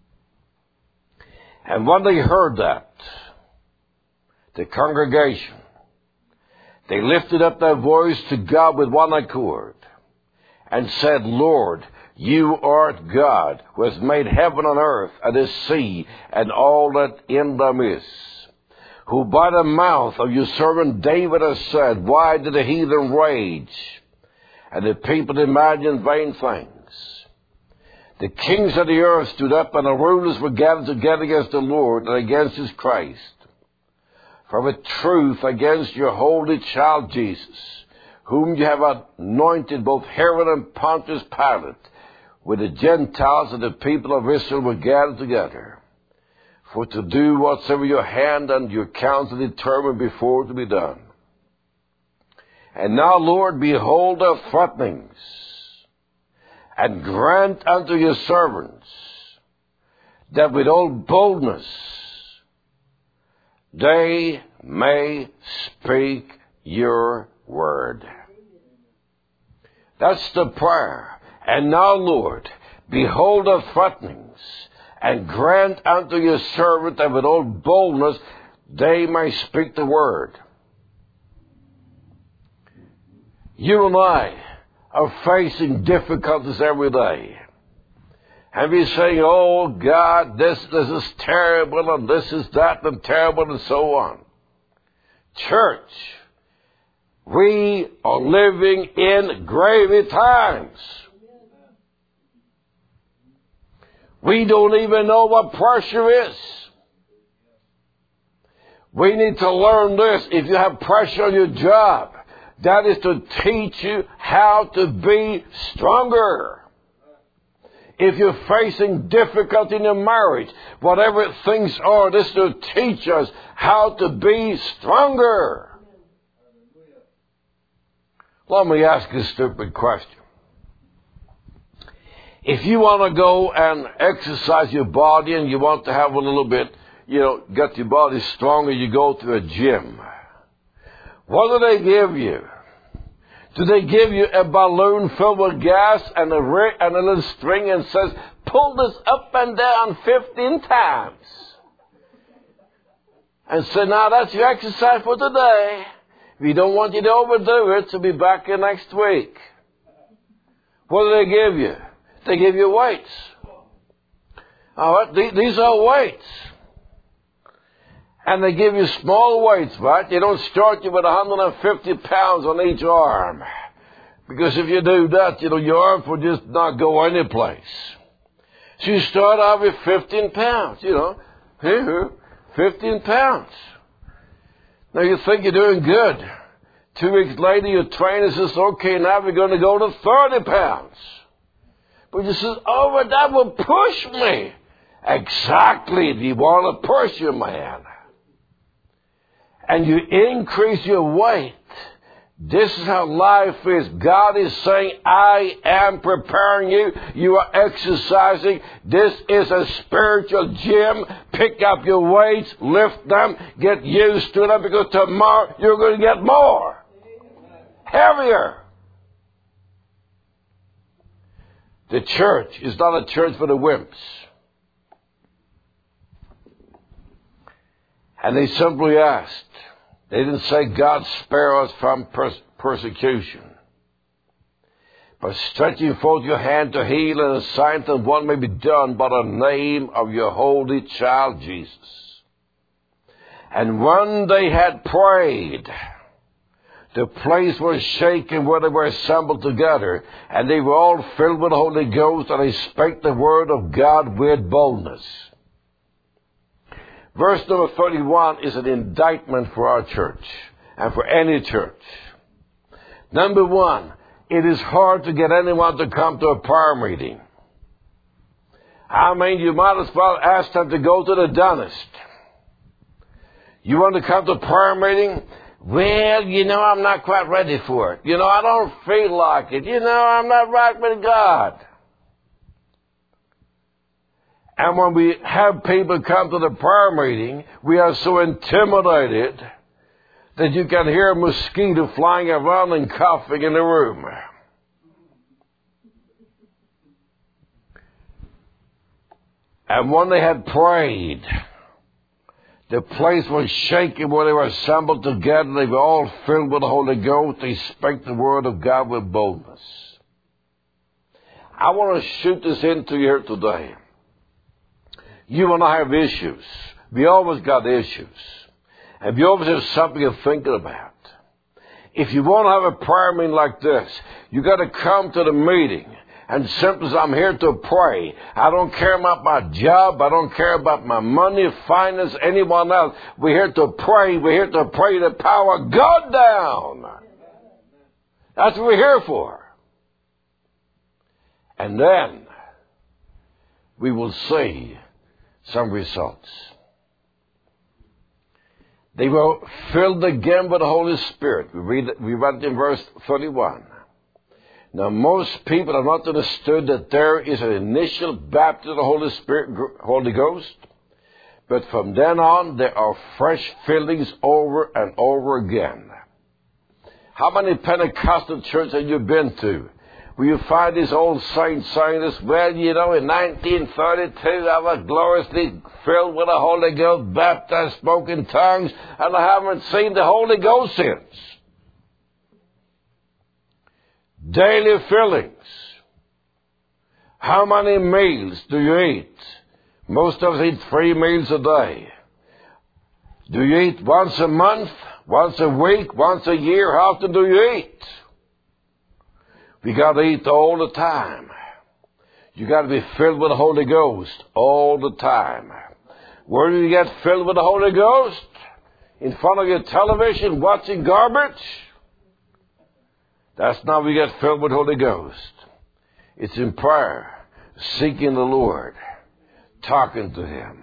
And when they heard that, the congregation, they lifted up their voice to God with one accord and said, Lord, you art God, who has made heaven and earth and the sea and all that in them is, who by the mouth of your servant David has said, why did the heathen rage and the people imagine vain things? The kings of the earth stood up, and the rulers were gathered together against the Lord and against his Christ. For with truth against your holy child Jesus, whom you have anointed, both Herod and Pontius Pilate, with the Gentiles and the people of Israel were gathered together, for to do whatsoever your hand and your counsel determined before to be done. And now, Lord, behold their threatenings, and grant unto your servants that with all boldness they may speak your word. That's the prayer. And now, Lord, behold their threatenings, and grant unto your servant that with all boldness they may speak the word. You and I are facing difficulties every day. And we're saying, oh God, this, this is terrible, and this is that, and terrible, and so on. Church, we are living in gravy times. We don't even know what pressure is. We need to learn this. If you have pressure on your job, that is to teach you how to be stronger. If you're facing difficulty in your marriage, whatever things are, this is to teach us how to be stronger. Let me ask you a stupid question. If you want to go and exercise your body and you want to have a little bit, you know, get your body stronger, you go to a gym. What do they give you? Do they give you a balloon filled with gas and a, rig and a little string and says, pull this up and down fifteen times? And say, now that's your exercise for today. We don't want you to overdo it, so be back here next week. What do they give you? They give you weights. All right, these are weights. And they give you small weights, right? They don't start you with one hundred fifty pounds on each arm. Because if you do that, you know, your arm will just not go anyplace. So you start out with fifteen pounds, you know. Here, fifteen pounds. Now you think you're doing good. Two weeks later, your trainer says, okay, now we're going to go to thirty pounds. But you say, oh, but that will push me. Exactly. Do you want to push you, man? And you increase your weight. This is how life is. God is saying, I am preparing you. You are exercising. This is a spiritual gym. Pick up your weights, lift them, get used to them, because tomorrow you're going to get more. Heavier. The church is not a church for the wimps. And they simply asked. They didn't say, God spare us from pers- persecution. by stretching forth your hand to heal, and a sign that one may be done by the name of your holy child Jesus. And when they had prayed, the place was shaken where they were assembled together, and they were all filled with the Holy Ghost, and they spake the word of God with boldness. Verse number thirty-one is an indictment for our church, and for any church. Number one, it is hard to get anyone to come to a prayer meeting. I mean, you might as well ask them to go to the dentist. You want to come to a prayer meeting? Well, you know, I'm not quite ready for it. You know, I don't feel like it. You know, I'm not right with God. And when we have people come to the prayer meeting, we are so intimidated that you can hear a mosquito flying around and coughing in the room. And when they had prayed, the place was shaken where they were assembled together. They were all filled with the Holy Ghost. They spake the word of God with boldness. I want to shoot this into you here today. You and I have issues. We always got issues. And we always have something you're thinking about. If you want to have a prayer meeting like this, you got to come to the meeting. And simply say, I'm here to pray. I don't care about my job. I don't care about my money, finance, anyone else. We're here to pray. We're here to pray the power of God down. That's what we're here for. And then we will see some results. They were filled again with the Holy Spirit. We read it, we read it in verse thirty-one. Now, most people have not understood that there is an initial baptism of the Holy Spirit, Holy Ghost, but from then on, there are fresh fillings over and over again. How many Pentecostal churches have you been to where you find these old saints saying this? Well, you know, in nineteen thirty-two, I was gloriously filled with the Holy Ghost, baptized, spoke in tongues, and I haven't seen the Holy Ghost since. Daily fillings. How many meals do you eat? Most of us eat three meals a day. Do you eat once a month, once a week, once a year? How often do you eat? We got to eat all the time. You got to be filled with the Holy Ghost all the time. Where do you get filled with the Holy Ghost? In front of your television, watching garbage? That's not where we get filled with Holy Ghost. It's in prayer, seeking the Lord, talking to Him.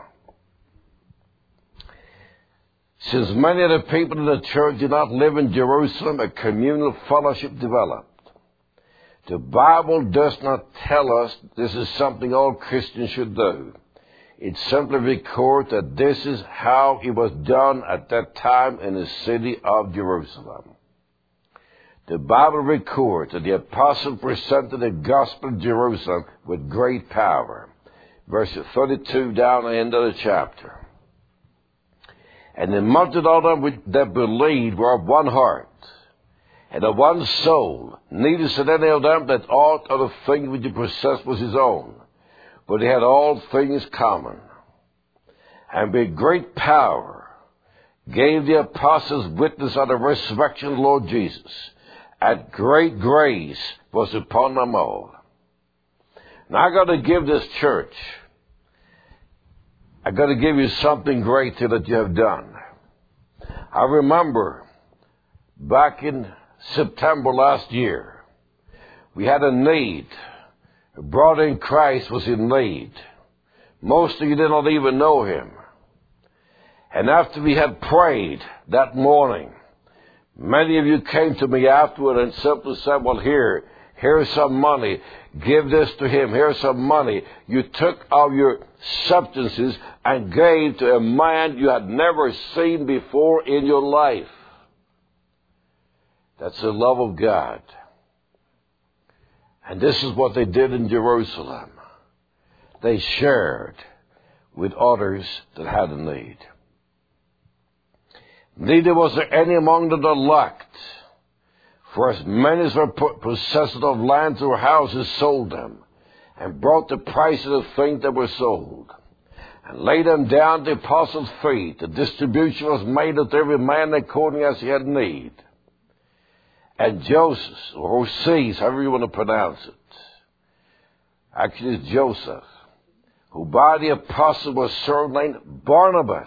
Since many of the people in the church do not live in Jerusalem, a communal fellowship developed. The Bible does not tell us this is something all Christians should do. It simply records that this is how it was done at that time in the city of Jerusalem. The Bible records that the apostle presented the gospel of Jerusalem with great power. Verses thirty-two down the end of the chapter. And the multitude of them that believed were of one heart, and of one soul. Neither said any of them that aught of the things which he possessed was his own, but he had all things common. And with great power gave the apostles witness of the resurrection of the Lord Jesus. And great grace was upon them all. Now I got to give this church, I got to give you something great here that you have done. I remember back in September last year, we had a need. A brother in Christ was in need. Most of you did not even know him. And after we had prayed that morning, many of you came to me afterward and simply said, well, here, here's some money. Give this to him. Here's some money. You took of your substances and gave to a man you had never seen before in your life. That's the love of God. And this is what they did in Jerusalem. They shared with others that had a need. Neither was there any among them that lacked, For as many as were possessors of lands or houses sold them, and brought the price of the things that were sold, and laid them down at the apostles' feet. The distribution was made unto every man according as he had need. And Joseph, or Joses, however you want to pronounce it, actually it's Joseph, who by the apostles was surnamed Barnabas.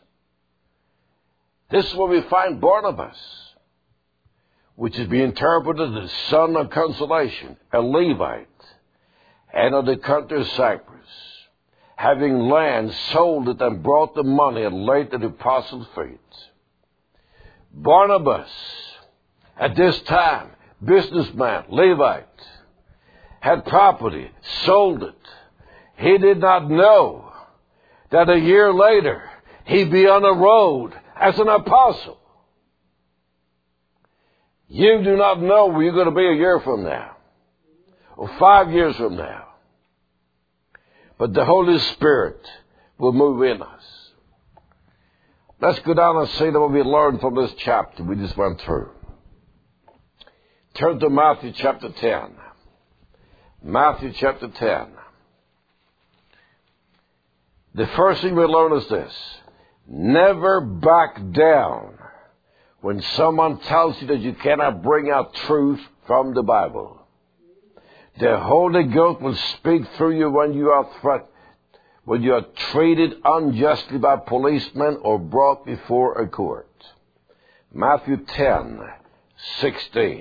This is where we find Barnabas, which is being interpreted as son of consolation, a Levite, and of the country of Cyprus, having land, sold it, and brought the money, and laid at the apostles' feet. Barnabas, at this time, businessman, Levite, had property, sold it. He did not know that a year later he'd be on the road as an apostle. You do not know where you're going to be a year from now, or five years from now. But the Holy Spirit will move in us. Let's go down and see what we learned from this chapter we just went through. Turn to Matthew chapter ten. Matthew chapter ten. The first thing we learn is this: never back down when someone tells you that you cannot bring out truth from the Bible. The Holy Ghost will speak through you when you are threatened, when you are treated unjustly by policemen or brought before a court. Matthew ten sixteen.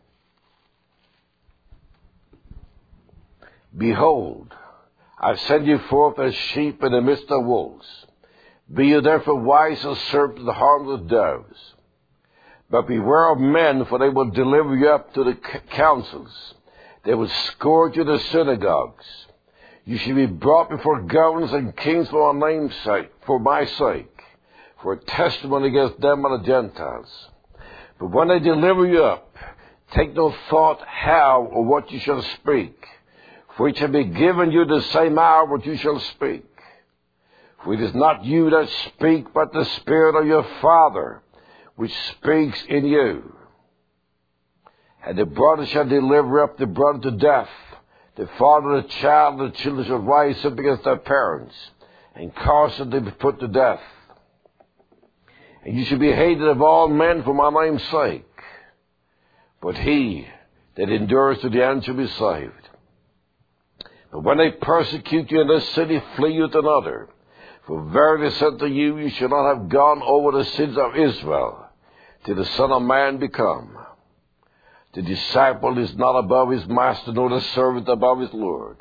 Behold, I send you forth as sheep in the midst of wolves. Be you therefore wise as serpents and harmless doves. But beware of men, for they will deliver you up to the councils. They will scourge you in the synagogues. You shall be brought before governors and kings for my name's sake, for my sake, for a testimony against them and the Gentiles. But when they deliver you up, take no thought how or what you shall speak, for it shall be given you the same hour what you shall speak. For it is not you that speak, but the Spirit of your Father, which speaks in you. And the brother shall deliver up the brother to death, the father the child, and the children shall rise up against their parents, and cause them to be put to death. And you shall be hated of all men for my name's sake. But he that endures to the end shall be saved. But when they persecute you in this city, flee you to another. For verily I said to you, you shall not have gone over the cities of Israel, till the Son of Man be come. The disciple is not above his master, nor the servant above his Lord.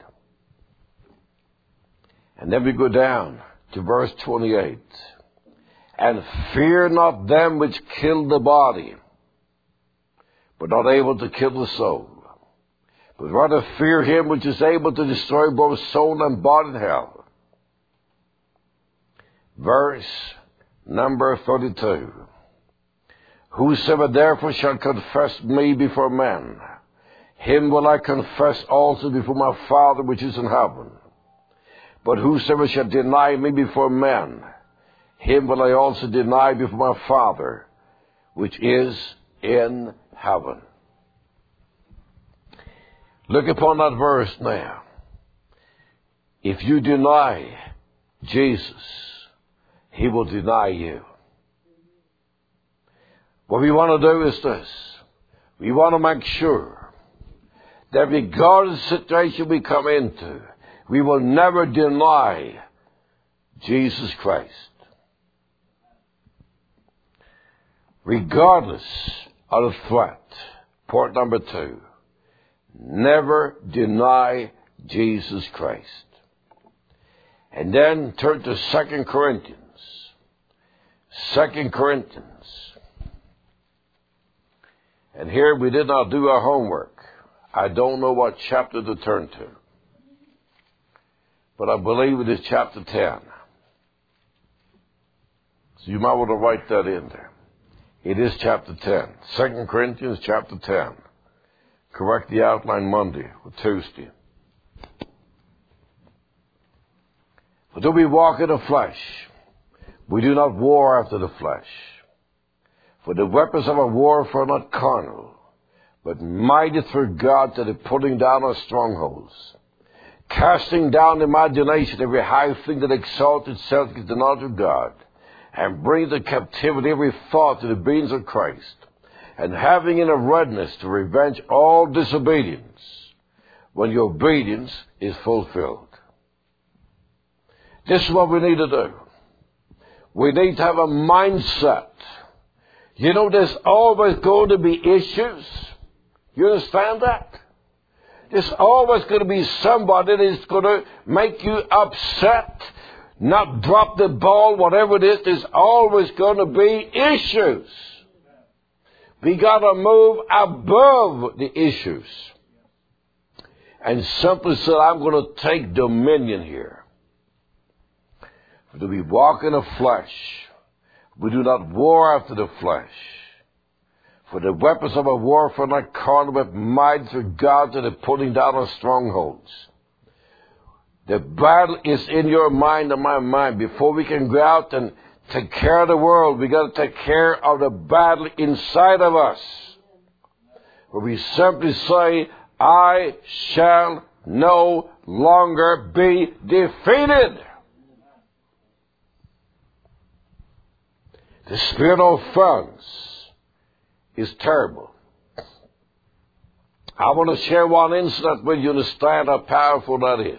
And then we go down to verse twenty-eight. And fear not them which kill the body, but not able to kill the soul. But rather fear him which is able to destroy both soul and body in hell. Verse number thirty-two. Whosoever therefore shall confess me before men, him will I confess also before my Father which is in heaven. But whosoever shall deny me before men, him will I also deny before my Father which is in heaven. Look upon that verse now. If you deny Jesus, he will deny you. What we want to do is this. We want to make sure that regardless of the situation we come into, we will never deny Jesus Christ. Regardless of the threat. Point number two. Never deny Jesus Christ. And then turn to Second Corinthians. Second Corinthians. And here we did not do our homework. I don't know what chapter to turn to. But I believe it is chapter ten. So you might want to write that in there. It is chapter ten. Second Corinthians chapter ten. Correct the outline Monday or Tuesday. For though we walk in the flesh, we do not war after the flesh. For the weapons of our warfare are not carnal, but mighty through God to the pulling down of strongholds, casting down imagination, every high thing that exalts itself against the knowledge of God, and bring to captivity every thought to the obedience of Christ, and having in a readiness to revenge all disobedience when your obedience is fulfilled. This is what we need to do. We need to have a mindset. You know, there's always going to be issues. You understand that? There's always going to be somebody that's going to make you upset, not drop the ball, whatever it is. There's always going to be issues. We got to move above the issues. And simply say, I'm going to take dominion here. For do we walk in the flesh? We do not war after the flesh. For the weapons of our warfare are not carnal, but mighty through God to the pulling down of strongholds. The battle is in your mind and my mind. Before we can go out and take care of the world, we got to take care of the battle inside of us. Where we simply say, I shall no longer be defeated. The spirit of offense is terrible. I want to share one incident with you to understand how powerful that is.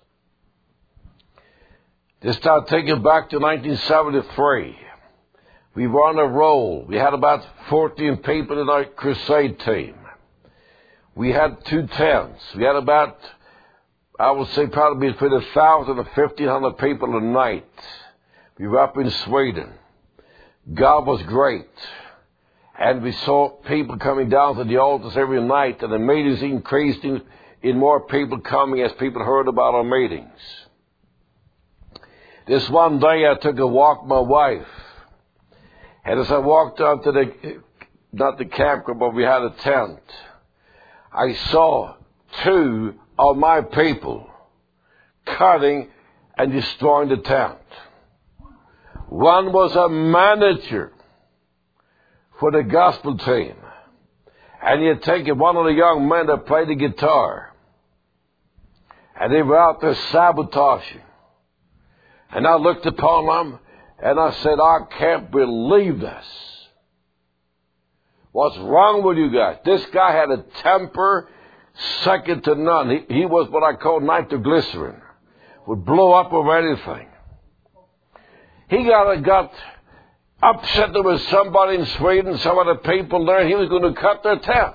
This time, take it back to nineteen seventy-three. We were on a roll. We had about fourteen people in our crusade team. We had two tents. We had about, I would say, probably between a thousand and fifteen hundred people a night. We were up in Sweden. God was great. And we saw people coming down to the altars every night, and the meetings increased in, in more people coming as people heard about our meetings. This one day I took a walk with my wife. And as I walked out to the, not the campground, but we had a tent, I saw two of my people cutting and destroying the tent. One was a manager for the gospel team. And he had taken one of the young men that played the guitar. And they were out there sabotaging. And I looked upon them and I said, I can't believe this. What's wrong with you guys? This guy had a temper second to none. He, he was what I call nitroglycerin. Would blow up over anything. He got, got upset there was somebody in Sweden, some of the people there, he was going to cut their tent.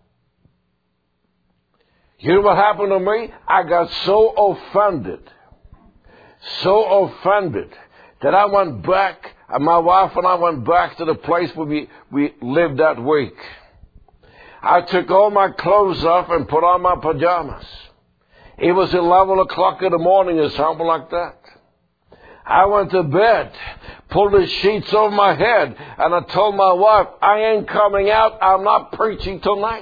You know what happened to me? I got so offended, so offended, that I went back, and my wife and I went back to the place where we, we lived that week. I took all my clothes off and put on my pajamas. It was eleven o'clock in the morning or something like that. I went to bed, pulled the sheets over my head, and I told my wife, I ain't coming out. I'm not preaching tonight.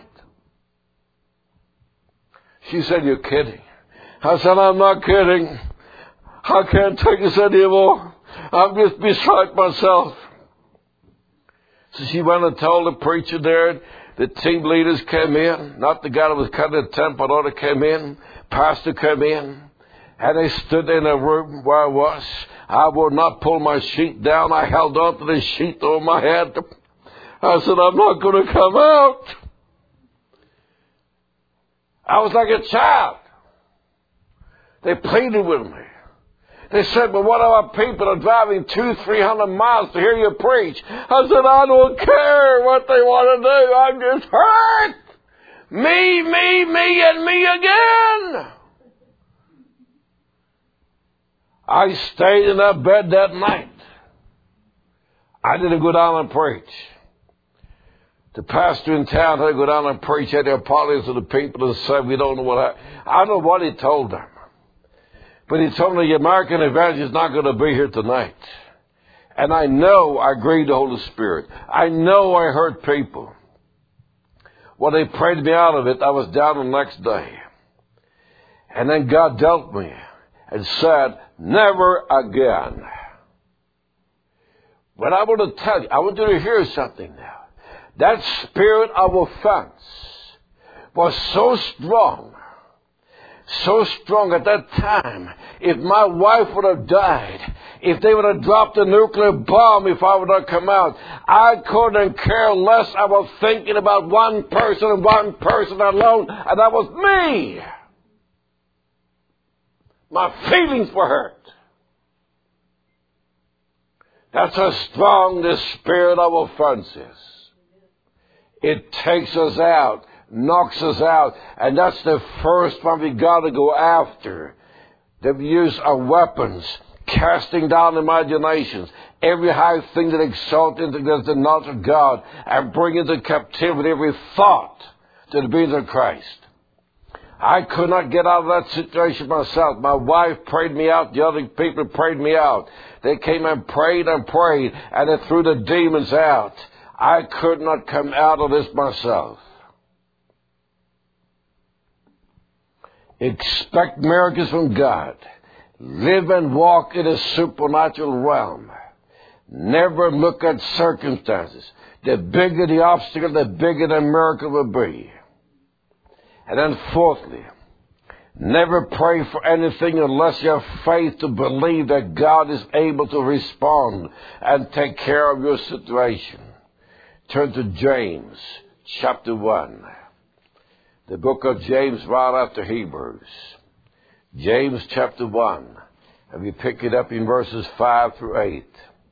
She said, you're kidding. I said, I'm not kidding. I can't take this anymore. I'm just beside myself. So she went and told the preacher there. The team leaders came in. Not the guy that was cutting the tent, but other came in. Pastor came in. And they stood in a room where I was. I would not pull my sheet down. I held on to the sheet over my head. I said, I'm not going to come out. I was like a child. They pleaded with me. They said, but what about people are driving two, three hundred miles to hear you preach? I said, I don't care what they want to do. I'm just hurt. Me, me, me, and me again. I stayed in that bed that night. I didn't go down and preach. The pastor in town had to go down and preach, had to apologize to the people and said, we don't know what happened. I don't know what he told them. But he told me the American evangelist is not going to be here tonight. And I know I grieved the Holy Spirit. I know I hurt people. When they prayed me out of it, I was down the next day. And then God dealt me and said, never again. But I want to tell you, I want you to hear something now. that spirit of offense was so strong, so strong at that time. If my wife would have died, if they would have dropped a nuclear bomb, if I would have come out, I couldn't care less. I was thinking about one person and one person alone, and that was me. My feelings were hurt. That's how strong this spirit of offense is. It takes us out, knocks us out, and that's the first one we got to go after. The use of weapons, casting down imaginations, every high thing that exalts against the knowledge of God, and bring into captivity every thought to the obedience of Christ. I could not get out of that situation myself. My wife prayed me out. The other people prayed me out. They came and prayed and prayed, and they threw the demons out. I could not come out of this myself. Expect miracles from God. Live and walk in a supernatural realm. Never look at circumstances. The bigger the obstacle, the bigger the miracle will be. And then fourthly, never pray for anything unless you have faith to believe that God is able to respond and take care of your situation. Turn to James chapter one. The book of James right after Hebrews. James chapter one. And we pick it up in verses five through eight.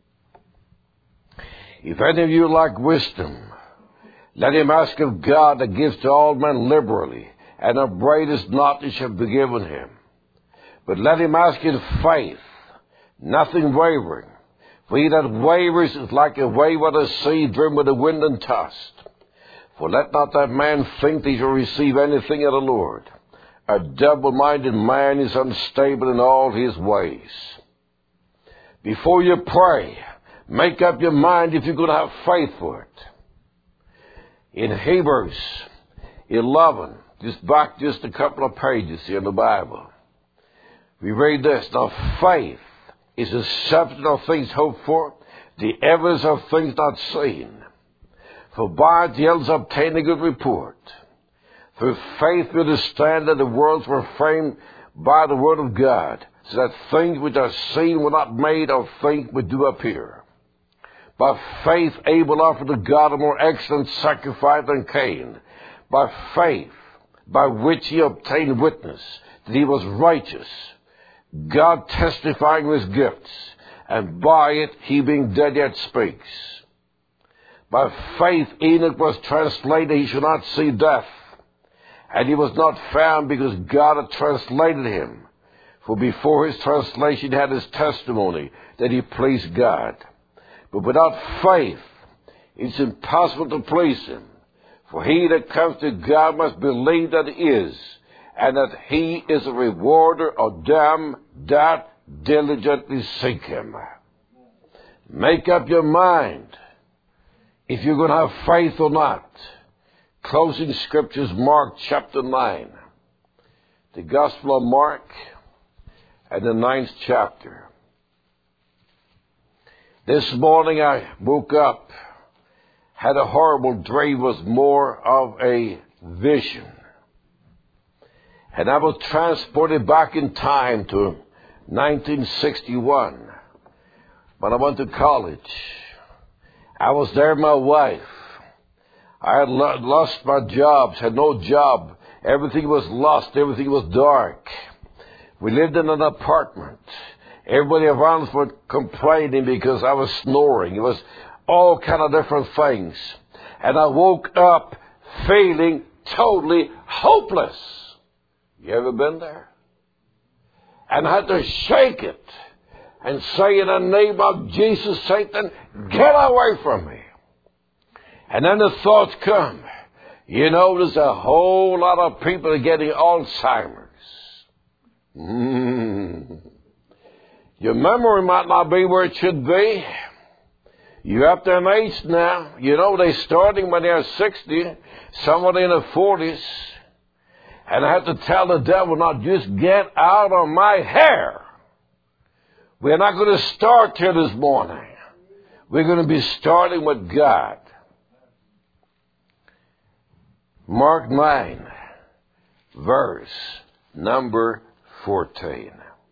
If any of you lack wisdom, let him ask of God that gives to all men liberally, and upbraideth not, it shall be given him. But let him ask in faith, nothing wavering. For he that wavers is like a wave of the sea driven with the wind and tossed. For let not that man think that he shall receive anything of the Lord. A double-minded man is unstable in all his ways. Before you pray, make up your mind if you're going to have faith for it. In Hebrews eleven, just back just a couple of pages here in the Bible, we read this. Now faith is the substance of things hoped for, the evidence of things not seen. For by it the elders obtained a good report. Through faith we understand that the worlds were framed by the word of God, so that things which are seen were not made of things which do appear. By faith Abel offered to God a more excellent sacrifice than Cain. By faith, by which he obtained witness that he was righteous, God testifying with his gifts, and by it he being dead yet speaks. By faith Enoch was translated, he should not see death, and he was not found because God had translated him. For before his translation he had his testimony that he pleased God. But without faith, it's impossible to please him. For he that comes to God must believe that he is, and that he is a rewarder of them that diligently seek him. Make up your mind if you're going to have faith or not. Closing scriptures, Mark chapter nine. The Gospel of Mark and the ninth chapter. This morning I woke up, had a horrible dream, was more of a vision. And I was transported back in time to nineteen sixty-one, when I went to college. I was there with my wife. I had lo- lost my jobs, had no job. Everything was lost. Everything was dark. We lived in an apartment. Everybody around us was complaining because I was snoring. It was all kind of different things. And I woke up feeling totally hopeless. You ever been there? And I had to shake it and say, in the name of Jesus, Satan, get away from me. And then the thoughts come. You know, there's a whole lot of people are getting Alzheimer's. Mm. Your memory might not be where it should be. You're up to an age now. You know, they're starting when they're sixty, somebody in their forties. And I have to tell the devil, now just get out of my hair. We're not going to start here this morning. We're going to be starting with God. Mark nine, verse number fourteen.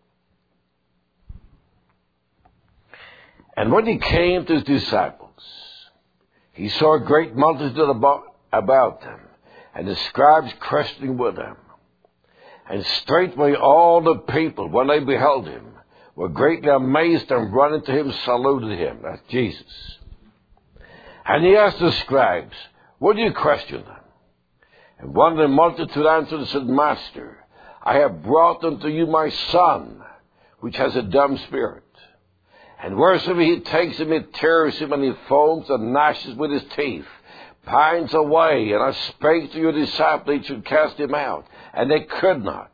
And when he came to his disciples, he saw a great multitude about, about them, and the scribes questioning with them. And straightway all the people, when they beheld him, were greatly amazed, and running to him saluted him. That's Jesus. And he asked the scribes, what do you question them? And one of the multitude answered and said, Master, I have brought unto you my son, which has a dumb spirit. And wheresoever he takes him, it tears him, and he foams and gnashes with his teeth, pines away. And I spake to your disciples, they should cast him out, and they could not.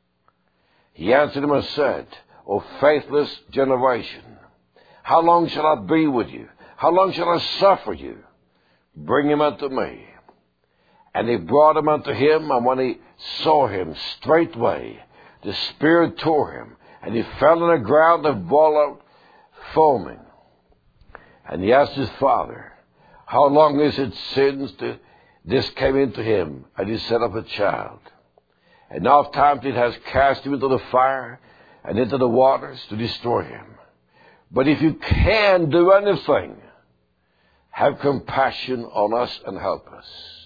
He answered him and said, O faithless generation, how long shall I be with you? How long shall I suffer you? Bring him unto me. And they brought him unto him, and when he saw him, straightway the spirit tore him, and he fell on the ground and wallowed, foaming. And he asked his father, how long is it since this came into him? And he set up a child. And oft times it has cast him into the fire and into the waters to destroy him. But if you can do anything, have compassion on us and help us.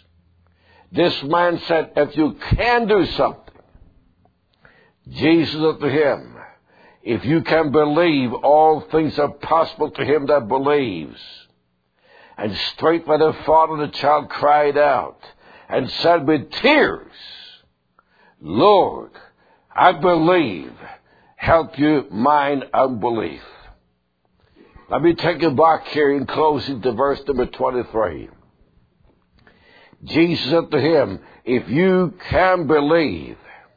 This man said, if you can do something, Jesus said to him, if you can believe, all things are possible to him that believes. And straightway the father of the child cried out and said with tears, Lord, I believe, help you mine unbelief. Let me take you back here in closing to verse number twenty-three. Jesus said to him, if you can believe,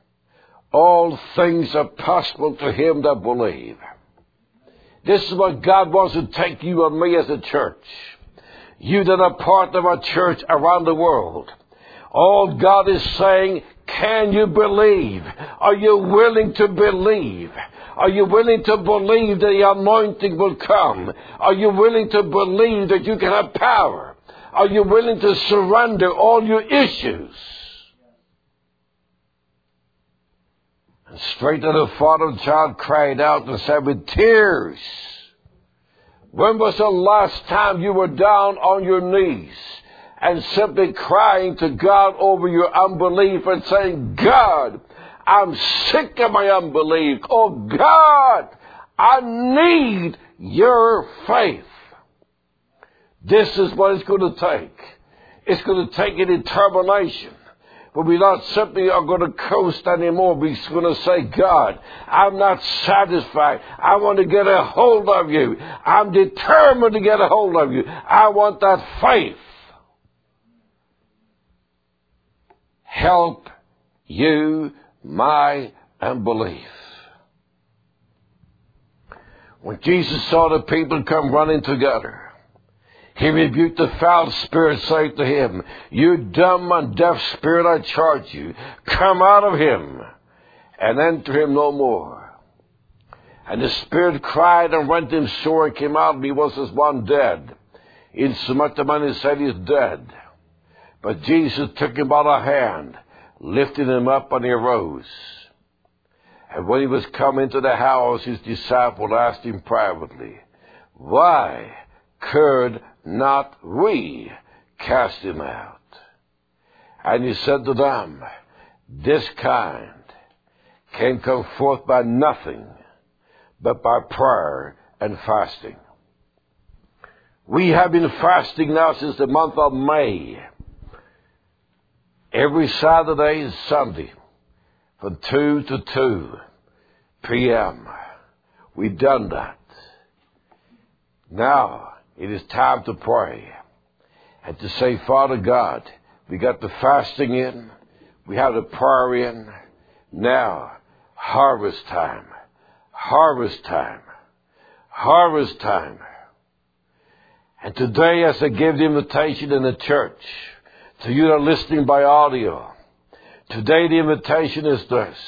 all things are possible to him that believe. This is what God wants to take you and me as a church. You that are part of our church around the world. All God is saying, can you believe? Are you willing to believe? Are you willing to believe that the anointing will come? Are you willing to believe that you can have power? Are you willing to surrender all your issues? And straight to the father of the child cried out and said with tears, when was the last time you were down on your knees and simply crying to God over your unbelief and saying, God, I'm sick of my unbelief. Oh God, I need your faith. This is what it's going to take. It's going to take a determination. But we not simply are going to coast anymore. We're going to say, God, I'm not satisfied. I want to get a hold of you. I'm determined to get a hold of you. I want that faith. Help you my unbelief. When Jesus saw the people come running together, he rebuked the foul spirit, saying to him, you dumb and deaf spirit, I charge you, come out of him and enter him no more. And the spirit cried and rent him sore and came out, and he was as one dead. Insomuch the man said, he is dead. But Jesus took him by the hand, lifted him up, and he arose. And when he was come into the house, his disciples asked him privately, why could not we cast him out? And he said to them, this kind can come forth by nothing but by prayer and fasting. We have been fasting now since the month of May. Every Saturday and Sunday from two to two p.m. We've done that. Now it is time to pray and to say, Father God, we got the fasting in, we have the prayer in. Now, harvest time, harvest time, harvest time. And today, as I give the invitation in the church, to you that are listening by audio, today the invitation is this.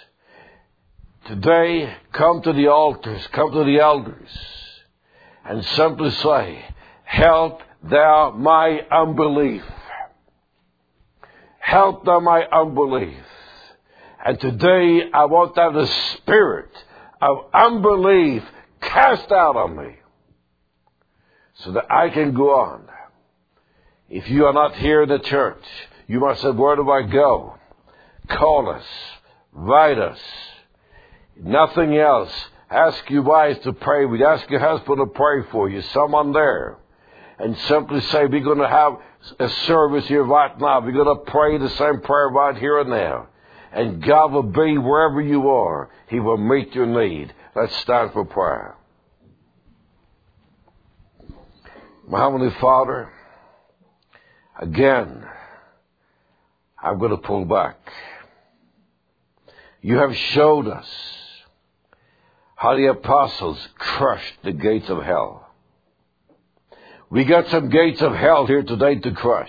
Today, come to the altars, come to the elders, and simply say, help thou my unbelief. help thou my unbelief. And today I want that the spirit of unbelief cast out on me so that I can go on. If you are not here in the church, you must say, where do I go? Call us. Write us. Nothing else. Ask your wives to pray with you. Ask your husband to pray for you. Someone there. And simply say, we're going to have a service here right now. We're going to pray the same prayer right here and now. And God will be wherever you are. He will meet your need. Let's stand for prayer. My Heavenly Father, again, I'm going to pull back. You have showed us how the apostles crushed the gates of hell. We got some gates of hell here today to crush.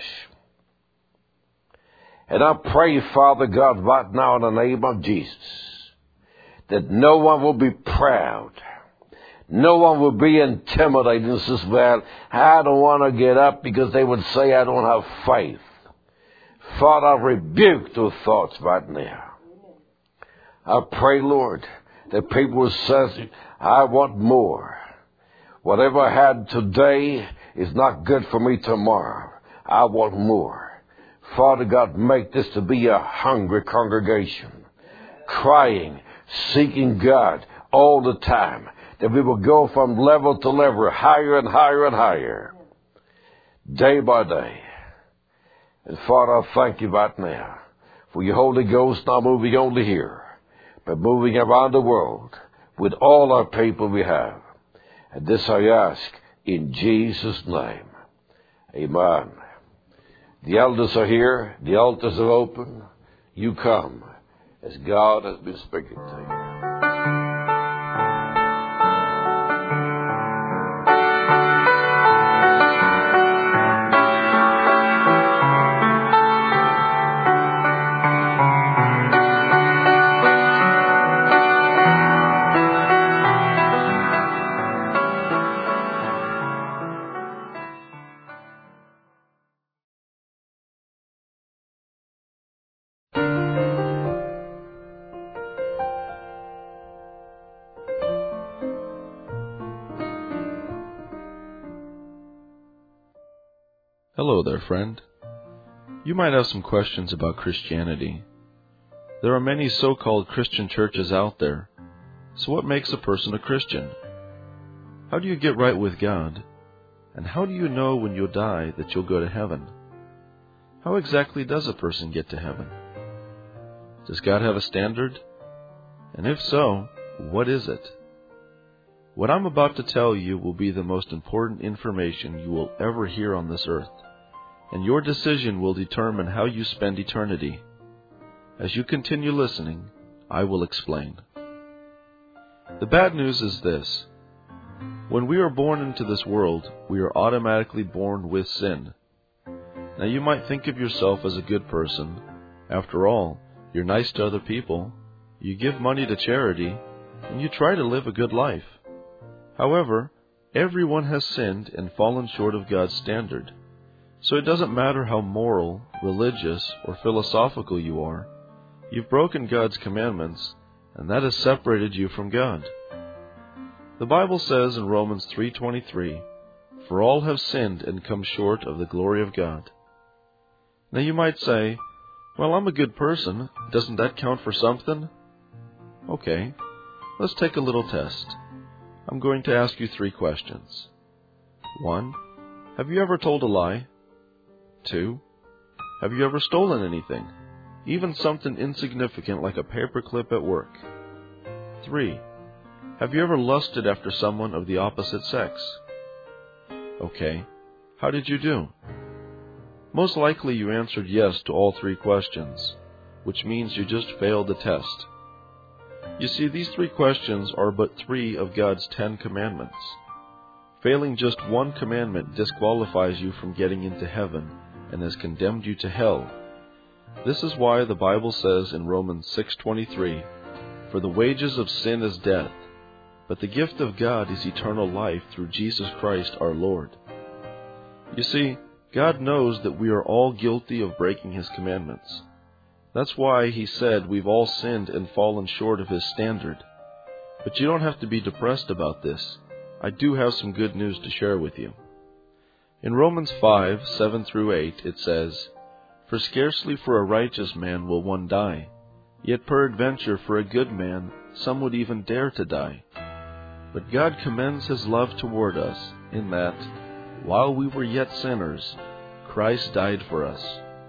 And I pray, Father God, right now in the name of Jesus, that no one will be proud. No one will be intimidated and says, well, I don't want to get up because they would say I don't have faith. Father, I rebuke those thoughts right now. I pray, Lord, that people will say, I want more. Whatever I had today is not good for me tomorrow. I want more. Father God, make this to be a hungry congregation, crying, seeking God all the time, that we will go from level to level, higher and higher and higher, day by day. And Father, I thank you right now for your Holy Ghost not moving only here, but moving around the world with all our people we have. And this I ask in Jesus' name. Amen. The elders are here. The altars are open. You come as God has been speaking to you. Hello there, friend. You might have some questions about Christianity. There are many so-called Christian churches out there. So what makes a person a Christian? How do you get right with God? And how do you know when you'll die that you'll go to heaven? How exactly does a person get to heaven? Does God have a standard? And if so, what is it? What I'm about to tell you will be the most important information you will ever hear on this earth, and your decision will determine how you spend eternity. As you continue listening, I will explain. The bad news is this. When we are born into this world, we are automatically born with sin. Now you might think of yourself as a good person. After all, you're nice to other people, you give money to charity, and you try to live a good life. However, everyone has sinned and fallen short of God's standard. So it doesn't matter how moral, religious, or philosophical you are. You've broken God's commandments, and that has separated you from God. The Bible says in Romans three twenty-three, "For all have sinned and come short of the glory of God." Now you might say, well, I'm a good person. Doesn't that count for something? Okay, let's take a little test. I'm going to ask you three questions. One, have you ever told a lie? Two, have you ever stolen anything, even something insignificant like a paperclip at work? Three, have you ever lusted after someone of the opposite sex? Okay, how did you do? Most likely you answered yes to all three questions, which means you just failed the test. You see, these three questions are but three of God's Ten Commandments. Failing just one commandment disqualifies you from getting into heaven and has condemned you to hell. This is why the Bible says in Romans six twenty-three, "For the wages of sin is death, but the gift of God is eternal life through Jesus Christ our Lord." You see, God knows that we are all guilty of breaking His commandments. That's why He said we've all sinned and fallen short of His standard. But you don't have to be depressed about this. I do have some good news to share with you. In Romans five, seven through eight, it says, "For scarcely for a righteous man will one die, yet peradventure for a good man some would even dare to die. But God commends His love toward us, in that, while we were yet sinners, Christ died for us."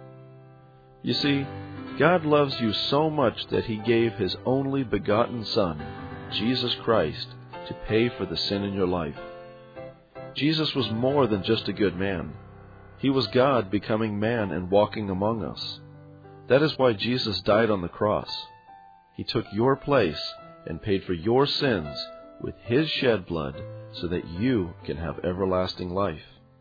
You see, God loves you so much that He gave His only begotten Son, Jesus Christ, to pay for the sin in your life. Jesus was more than just a good man. He was God becoming man and walking among us. That is why Jesus died on the cross. He took your place and paid for your sins with His shed blood so that you can have everlasting life.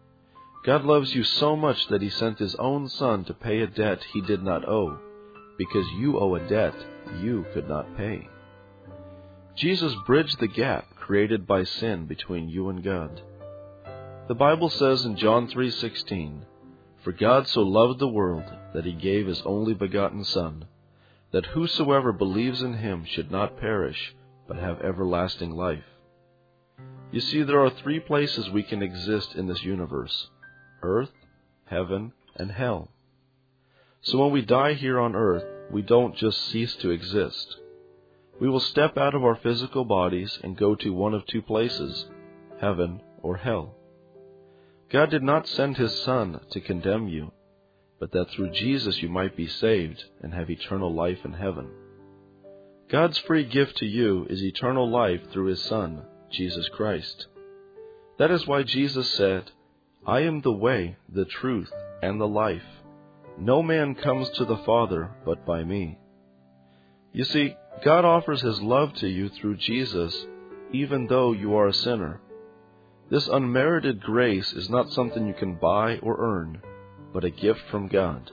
God loves you so much that He sent His own Son to pay a debt He did not owe, because you owe a debt you could not pay. Jesus bridged the gap created by sin between you and God. The Bible says in John three sixteen, "For God so loved the world that He gave His only begotten Son, that whosoever believes in Him should not perish, but have everlasting life." You see, there are three places we can exist in this universe: earth, heaven, and hell. So when we die here on earth, we don't just cease to exist. We will step out of our physical bodies and go to one of two places, heaven or hell. God did not send His Son to condemn you, but that through Jesus you might be saved and have eternal life in heaven. God's free gift to you is eternal life through His Son, Jesus Christ. That is why Jesus said, "I am the way, the truth, and the life. No man comes to the Father but by me." You see, God offers His love to you through Jesus, even though you are a sinner. This unmerited grace is not something you can buy or earn, but a gift from God.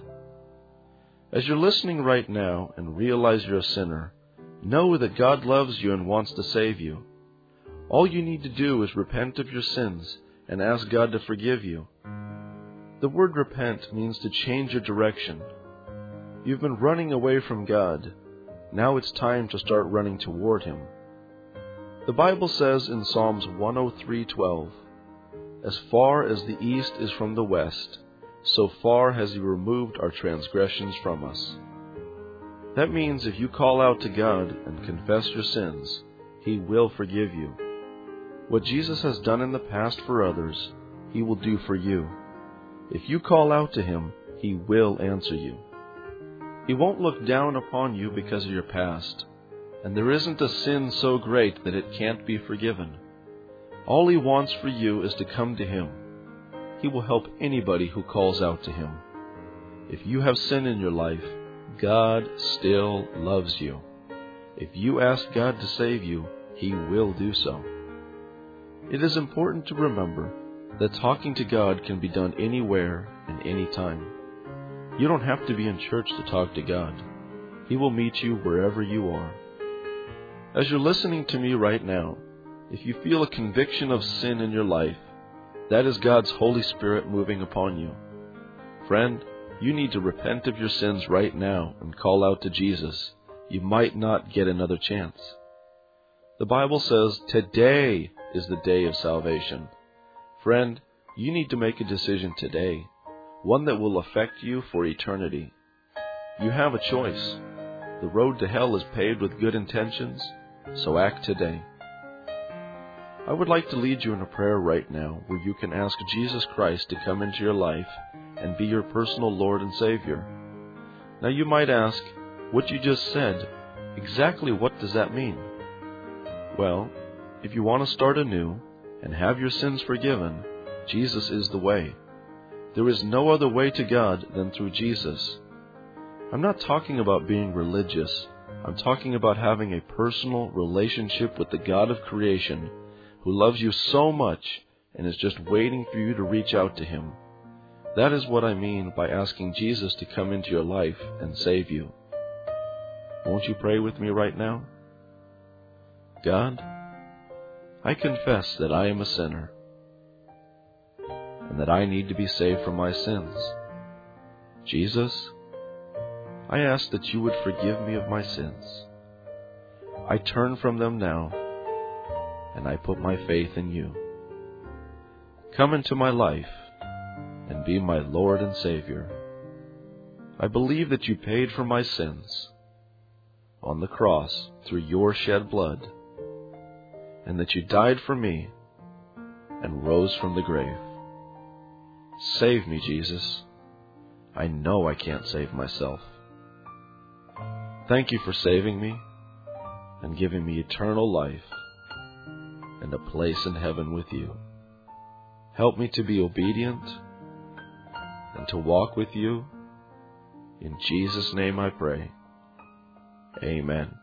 As you're listening right now and realize you're a sinner, know that God loves you and wants to save you. All you need to do is repent of your sins and ask God to forgive you. The word repent means to change your direction. You've been running away from God. Now it's time to start running toward Him. The Bible says in Psalms one oh three twelve, "As far as the east is from the west, so far has He removed our transgressions from us." That means if you call out to God and confess your sins, He will forgive you. What Jesus has done in the past for others, He will do for you. If you call out to Him, He will answer you. He won't look down upon you because of your past, and there isn't a sin so great that it can't be forgiven. All He wants for you is to come to Him. He will help anybody who calls out to Him. If you have sin in your life, God still loves you. If you ask God to save you, He will do so. It is important to remember that talking to God can be done anywhere and anytime. You don't have to be in church to talk to God. He will meet you wherever you are. As you're listening to me right now, if you feel a conviction of sin in your life, that is God's Holy Spirit moving upon you. Friend, you need to repent of your sins right now and call out to Jesus. You might not get another chance. The Bible says today is the day of salvation. Friend, you need to make a decision today, one that will affect you for eternity. You have a choice. The road to hell is paved with good intentions, so act today. I would like to lead you in a prayer right now where you can ask Jesus Christ to come into your life and be your personal Lord and Savior. Now you might ask, what you just said, exactly what does that mean? Well, if you want to start anew and have your sins forgiven, Jesus is the way. There is no other way to God than through Jesus. I'm not talking about being religious. I'm talking about having a personal relationship with the God of creation who loves you so much and is just waiting for you to reach out to Him. That is what I mean by asking Jesus to come into your life and save you. Won't you pray with me right now? God, I confess that I am a sinner. and that I need to be saved from my sins. Jesus, I ask that you would forgive me of my sins. I turn from them now, and I put my faith in you. Come into my life and be my Lord and Savior. I believe that you paid for my sins on the cross through your shed blood, and that you died for me and rose from the grave. Save me, Jesus. I know I can't save myself. Thank you for saving me and giving me eternal life and a place in heaven with you. Help me to be obedient and to walk with you. In Jesus' name I pray. Amen.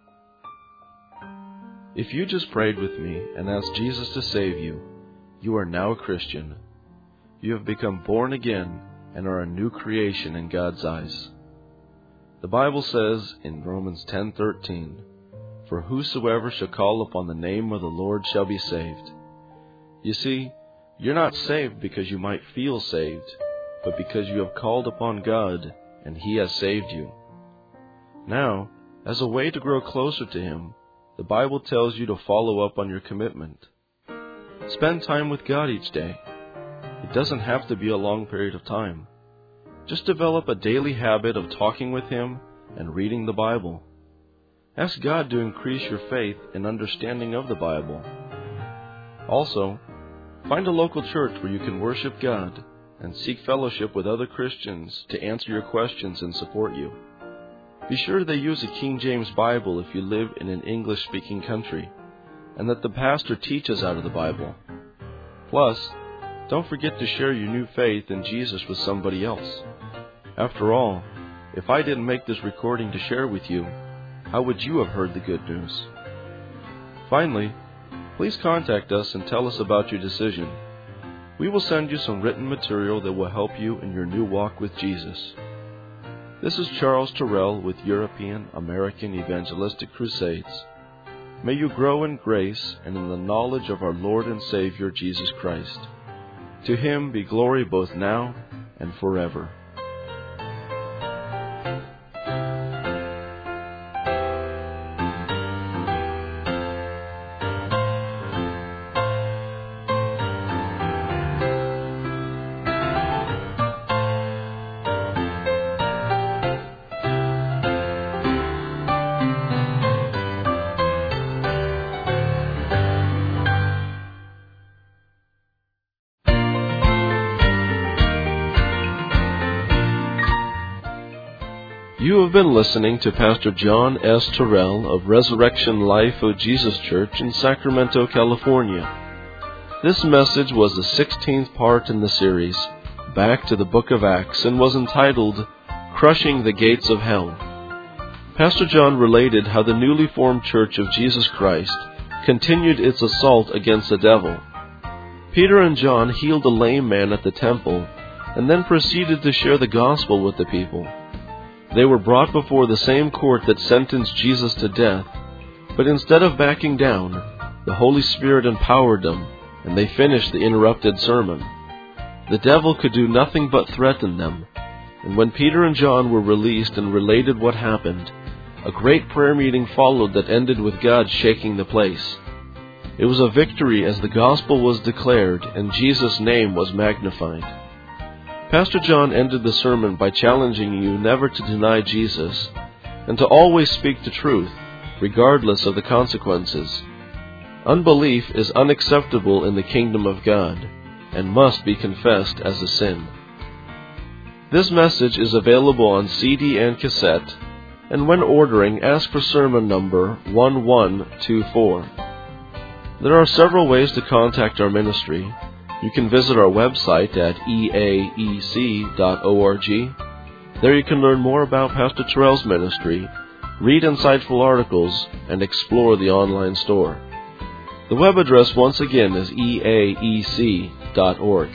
If you just prayed with me and asked Jesus to save you, you are now a Christian. You have become born again and are a new creation in God's eyes. The Bible says in Romans ten thirteen, "For whosoever shall call upon the name of the Lord shall be saved." You see, you're not saved because you might feel saved, but because you have called upon God and He has saved you. Now, as a way to grow closer to Him, the Bible tells you to follow up on your commitment. Spend time with God each day. It doesn't have to be a long period of time. Just develop a daily habit of talking with Him and reading the Bible. Ask God to increase your faith and understanding of the Bible. Also, find a local church where you can worship God and seek fellowship with other Christians to answer your questions and support you. Be sure they use a King James Bible if you live in an English-speaking country, and that the pastor teaches out of the Bible. Plus, don't forget to share your new faith in Jesus with somebody else. After all, if I didn't make this recording to share with you, how would you have heard the good news? Finally, please contact us and tell us about your decision. We will send you some written material that will help you in your new walk with Jesus. This is Charles Terrell with European American Evangelistic Crusades. May you grow in grace and in the knowledge of our Lord and Savior Jesus Christ. To Him be glory both now and forever. You have been listening to Pastor John S. Terrell of Resurrection Life of Jesus Church in Sacramento, California. This message was the sixteenth part in the series, Back to the Book of Acts, and was entitled, Crushing the Gates of Hell. Pastor John related how the newly formed Church of Jesus Christ continued its assault against the devil. Peter and John healed a lame man at the temple, and then proceeded to share the gospel with the people. They were brought before the same court that sentenced Jesus to death, but instead of backing down, the Holy Spirit empowered them, and they finished the interrupted sermon. The devil could do nothing but threaten them, and when Peter and John were released and related what happened, a great prayer meeting followed that ended with God shaking the place. It was a victory as the gospel was declared and Jesus' name was magnified. Pastor John ended the sermon by challenging you never to deny Jesus and to always speak the truth, regardless of the consequences. Unbelief is unacceptable in the kingdom of God and must be confessed as a sin. This message is available on C D and cassette, and when ordering, ask for sermon number one one two four. There are several ways to contact our ministry. You can visit our website at e a e c dot org. There you can learn more about Pastor Terrell's ministry, read insightful articles, and explore the online store. The web address once again is e a e c dot org.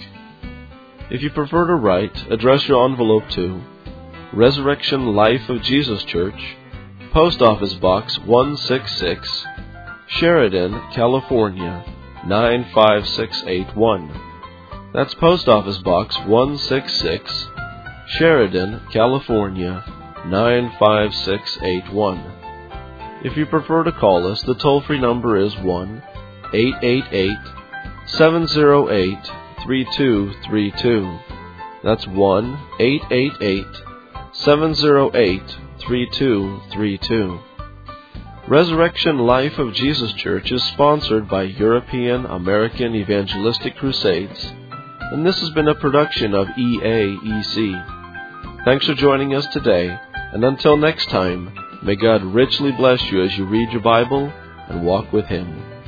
If you prefer to write, address your envelope to Resurrection Life of Jesus Church, Post Office Box one sixty-six, Sheridan, California nine five six eight one. That's Post Office Box one sixty-six, Sheridan, California, nine five six eight one. If you prefer to call us, the toll-free number is one eight eight eight, seven zero eight, three two three two. That's one eight eight eight, seven zero eight, three two three two. Resurrection Life of Jesus Church is sponsored by European American Evangelistic Crusades, and this has been a production of E A E C. Thanks for joining us today, and until next time, may God richly bless you as you read your Bible and walk with Him.